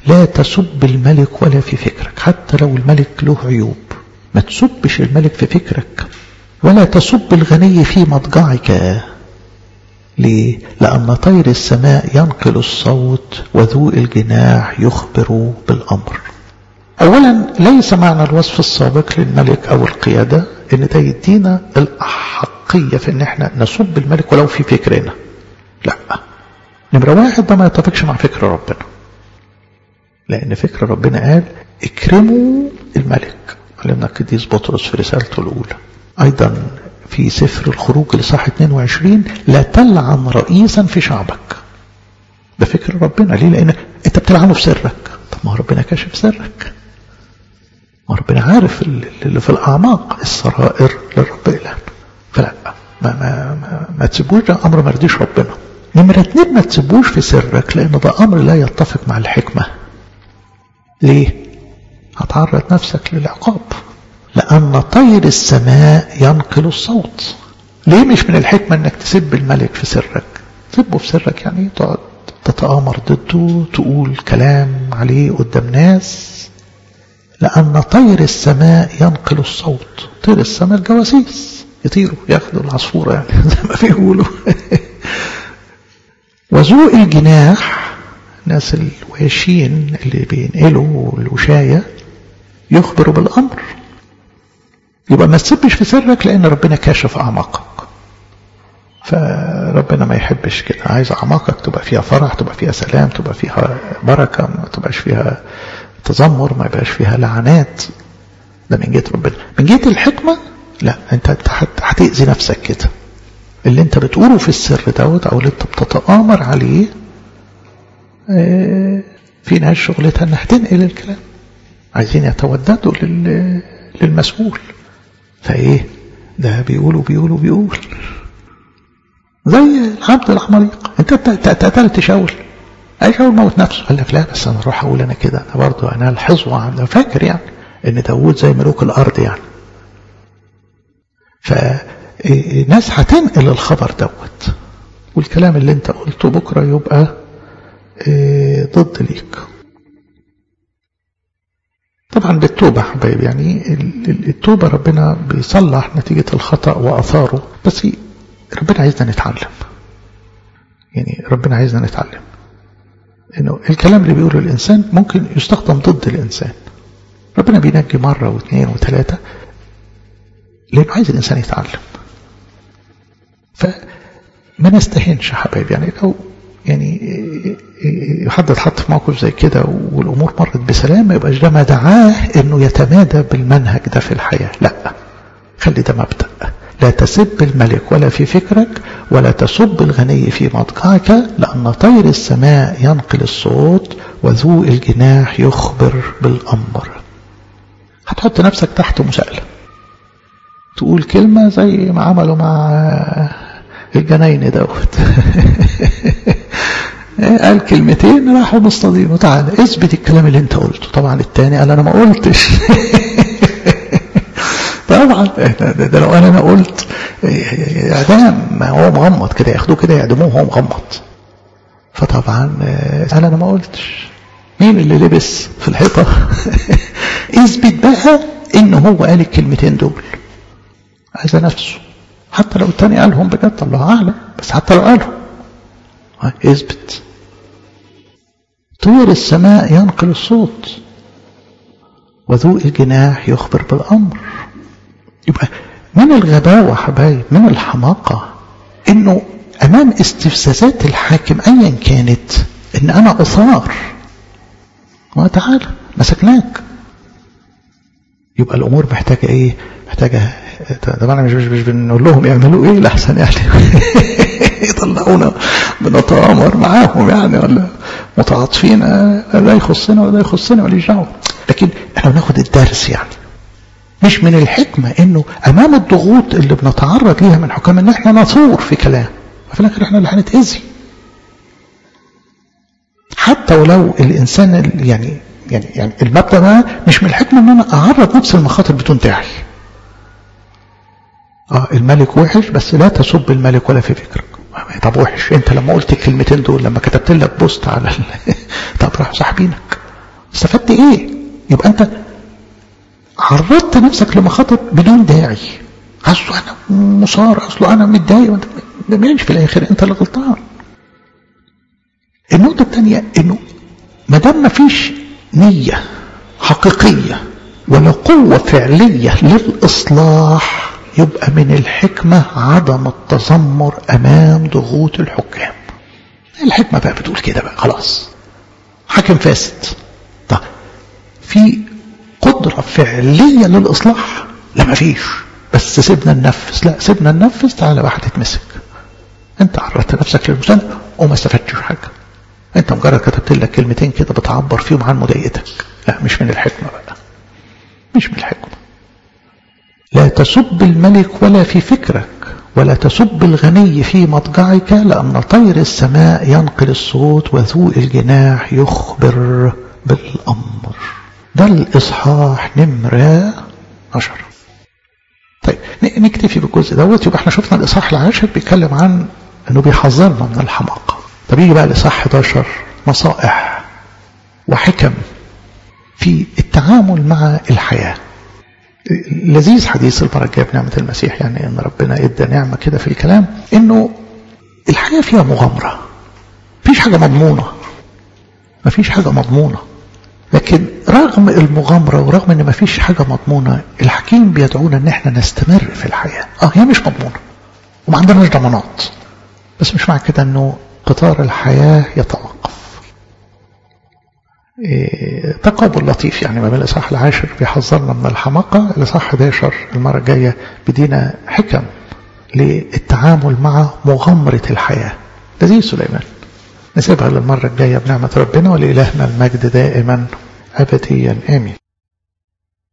لا تسب الملك ولا في فكرك، حتى لو الملك له عيوب ما تسبش الملك في فكرك. ولا تسب الغني في مضجعك. ليه؟ لأن طير السماء ينقل الصوت وذو الجناح يخبر بالأمر. أولا ليس معنى الوصف السابق للملك أو القيادة إن ده يدينا الأحقية في إن احنا نسب الملك ولو في فكرنا. لا، نمرة واحد ده ما يتفقش مع فكر ربنا، لأن فكر ربنا قال اكرموا الملك. علمنا القديس بطرس في رسالته الأولى. أيضا في سفر الخروج الإصحاح 22 لا تلعن رئيسا في شعبك. ده فكر ربنا. ليه؟ لأن أنت بتلعنه في سرك. طب ما ربنا كاشف سرك، ما ربنا عارف اللي في الأعماق، السرائر للرب إله. فلا ما تسيبوش، ده أمر ما يرضيش ربنا. نمرة 2 ما تسيبوش في سرك، لأن ده أمر لا يتفق مع الحكمة. ليه؟ هتعرض نفسك للعقاب، لأن طير السماء ينقل الصوت. ليه مش من الحكمة انك تسب الملك في سرك؟ تسبه في سرك يعني تقعد تتآمر ضده، تقول كلام عليه قدام ناس. لأن طير السماء ينقل الصوت. طير السماء الجواسيس يطيروا ياخدوا العصفورة يعني زي ما بيقولوا. وذو الجناح، الناس الواشين اللي بينقلوا الوشاية، يخبر بالأمر. يبقى ما تسبش في سرك، لأن ربنا كاشف أعماقك. فربنا ما يحبش كده، عايز أعماقك تبقى فيها فرح، تبقى فيها سلام، تبقى فيها بركة، ما تبقاش فيها تذمر، ما يبقاش فيها لعنات. ده من جهة ربنا. من جهة الحكمة لا، انت هتأذي نفسك كده. اللي انت بتقوله في السر دوت او اللي انت بتتآمر عليه، في ناس شغلتها انها تنقل الكلام، عايزين يتوددوا للمسؤول. فايه ده بيقول زي العبد العماليق. انت قتلت شاول، اي شاول موت نفسه. قال لك لا، بس انا اروح اقول انا كده، انا برضه انا الحظوه، انا فاكر يعني ان داوود زي ملوك الارض يعني. فناس هتنقل الخبر دوت، والكلام اللي انت قلته بكره يبقى ضد ليك. طبعا بالتوبة حبايب، يعني التوبة ربنا بيصلح نتيجة الخطأ وأثاره، بس ربنا عايزنا نتعلم. يعني ربنا عايزنا نتعلم إنه الكلام اللي بيقوله الإنسان ممكن يستخدم ضد الإنسان. ربنا بينجي مرة واثنين وثلاثة لأنه عايز الإنسان يتعلم. فما نستهنش حبايب، يعني لو يعني حد اتحط في موقف زي كده والأمور مرت بسلام، ما يبقاش ده ما دعاه إنه يتمادى بالمنهج ده في الحياة. لا، خلي ده مبدأ. لا تسب الملك ولا في فكرك، ولا تسب الغني في مضجعك، لأن طير السماء ينقل الصوت وذو الجناح يخبر بالأمر. هتحط نفسك تحت مساءلة، تقول كلمة زي ما عملوا مع الجناين دوت. قال كلمتين راحوا مصطادينه، تعالى اثبت الكلام اللي انت قلته. طبعا التاني قال انا ما قلتش. طبعا ده لو انا قلت اعدام، هو مغمض كده، ياخدوه كده يعدموه وهو مغمض. فطبعا قال انا ما قلتش. مين اللي لبس في الحيطة؟ اثبت بقى انه هو قال الكلمتين دول. عايز نفسه، حتى لو التاني قالهم بجد الله اعلم، بس حتى لو قالهم اثبت. طير السماء ينقل الصوت وذو الجناح يخبر بالأمر. يبقى من الغباوة حبايب، من الحماقة، انه امام استفزازات الحاكم ايا كانت ان انا اثار وتعالى مسكناك. يبقى الامور محتاجة ايه؟ محتاجة طبعا مش بنقول لهم يعملوا ايه لحسن يعني يطلعونا بنتآمر معاهم يعني، ولا متعاطفين، لا يخصنا ولا يخصنا ولا يجعوا. لكن احنا بناخد الدرس يعني. مش من الحكمة انه امام الضغوط اللي بنتعرض ليها من حكام ان احنا نثور في كلام، وفي الاخر احنا اللي هنتأذي. حتى ولو الانسان يعني المبدأ ده مش من الحكمة ان انا اعرض نفسي للمخاطر بدون داعي. الملك وحش، بس لا تسب الملك ولا في فكرك. طب وحش انت لما قلت الكلمتين دول، لما كتبت لك بوست على طب راح ساحبينك، استفدت ايه؟ يبقى انت عرضت نفسك لمخاطر بدون داعي. اصله انا مصار، اصله انا متضايق، ما في الاخر انت اللي غلطان. النقطة الثانية انه ما دام ما فيش نية حقيقية ولا قوة فعلية للإصلاح، يبقى من الحكمة عدم التذمر أمام ضغوط الحكام. الحكمة بقى بتقول كده بقى خلاص، حاكم فاسد، طب في قدرة فعلية للإصلاح؟ لا ما فيش، بس سيبنا ننفذ. لا سيبنا ننفذ، تعالى بقى هتتمسك. انت عرضت نفسك للمساندة وما استفدتش حاجة، انت مجرد كتبت لك كلمتين كده بتعبر فيهم عن مضايقتك. لا مش من الحكمة بقى، مش من الحكمة. لا تسب الملك ولا في فكرك، ولا تسب الغني في مضجعك، لأن طير السماء ينقل الصوت وذو الجناح يخبر بالأمر. ده الإصحاح نمرة 10. طيب نكتفي بالجزء دوت. يبقى احنا شفنا الإصحاح العاشر بيتكلم عن انه بيحذرنا من الحماقة. طب يجي بقى الإصحاح 11 نصائح وحكم في التعامل مع الحياة. لذيذ حديث المرة الجاية بنعمة المسيح، يعني ان ربنا ادى نعمة كده في الكلام، انه الحياة فيها مغامرة، مفيش حاجة مضمونة، مفيش حاجة مضمونة. لكن رغم المغامرة ورغم ان مفيش حاجة مضمونة، الحكيم بيدعونا ان احنا نستمر في الحياة. هي مش مضمونة وما عندناش ضمانات، بس مش معنى كده انه قطار الحياة يتوقف. تقابل لطيف يعني ما بين الإصحاح العاشر بيحذرنا من الحماقة، الإصحاح 11 المرة الجاية بدينا حكم للتعامل مع مغامرة الحياة. لذيذ سليمان. نسيبها للمرة الجاية بنعمة ربنا، ولإلهنا المجد دائما أبديا آمين.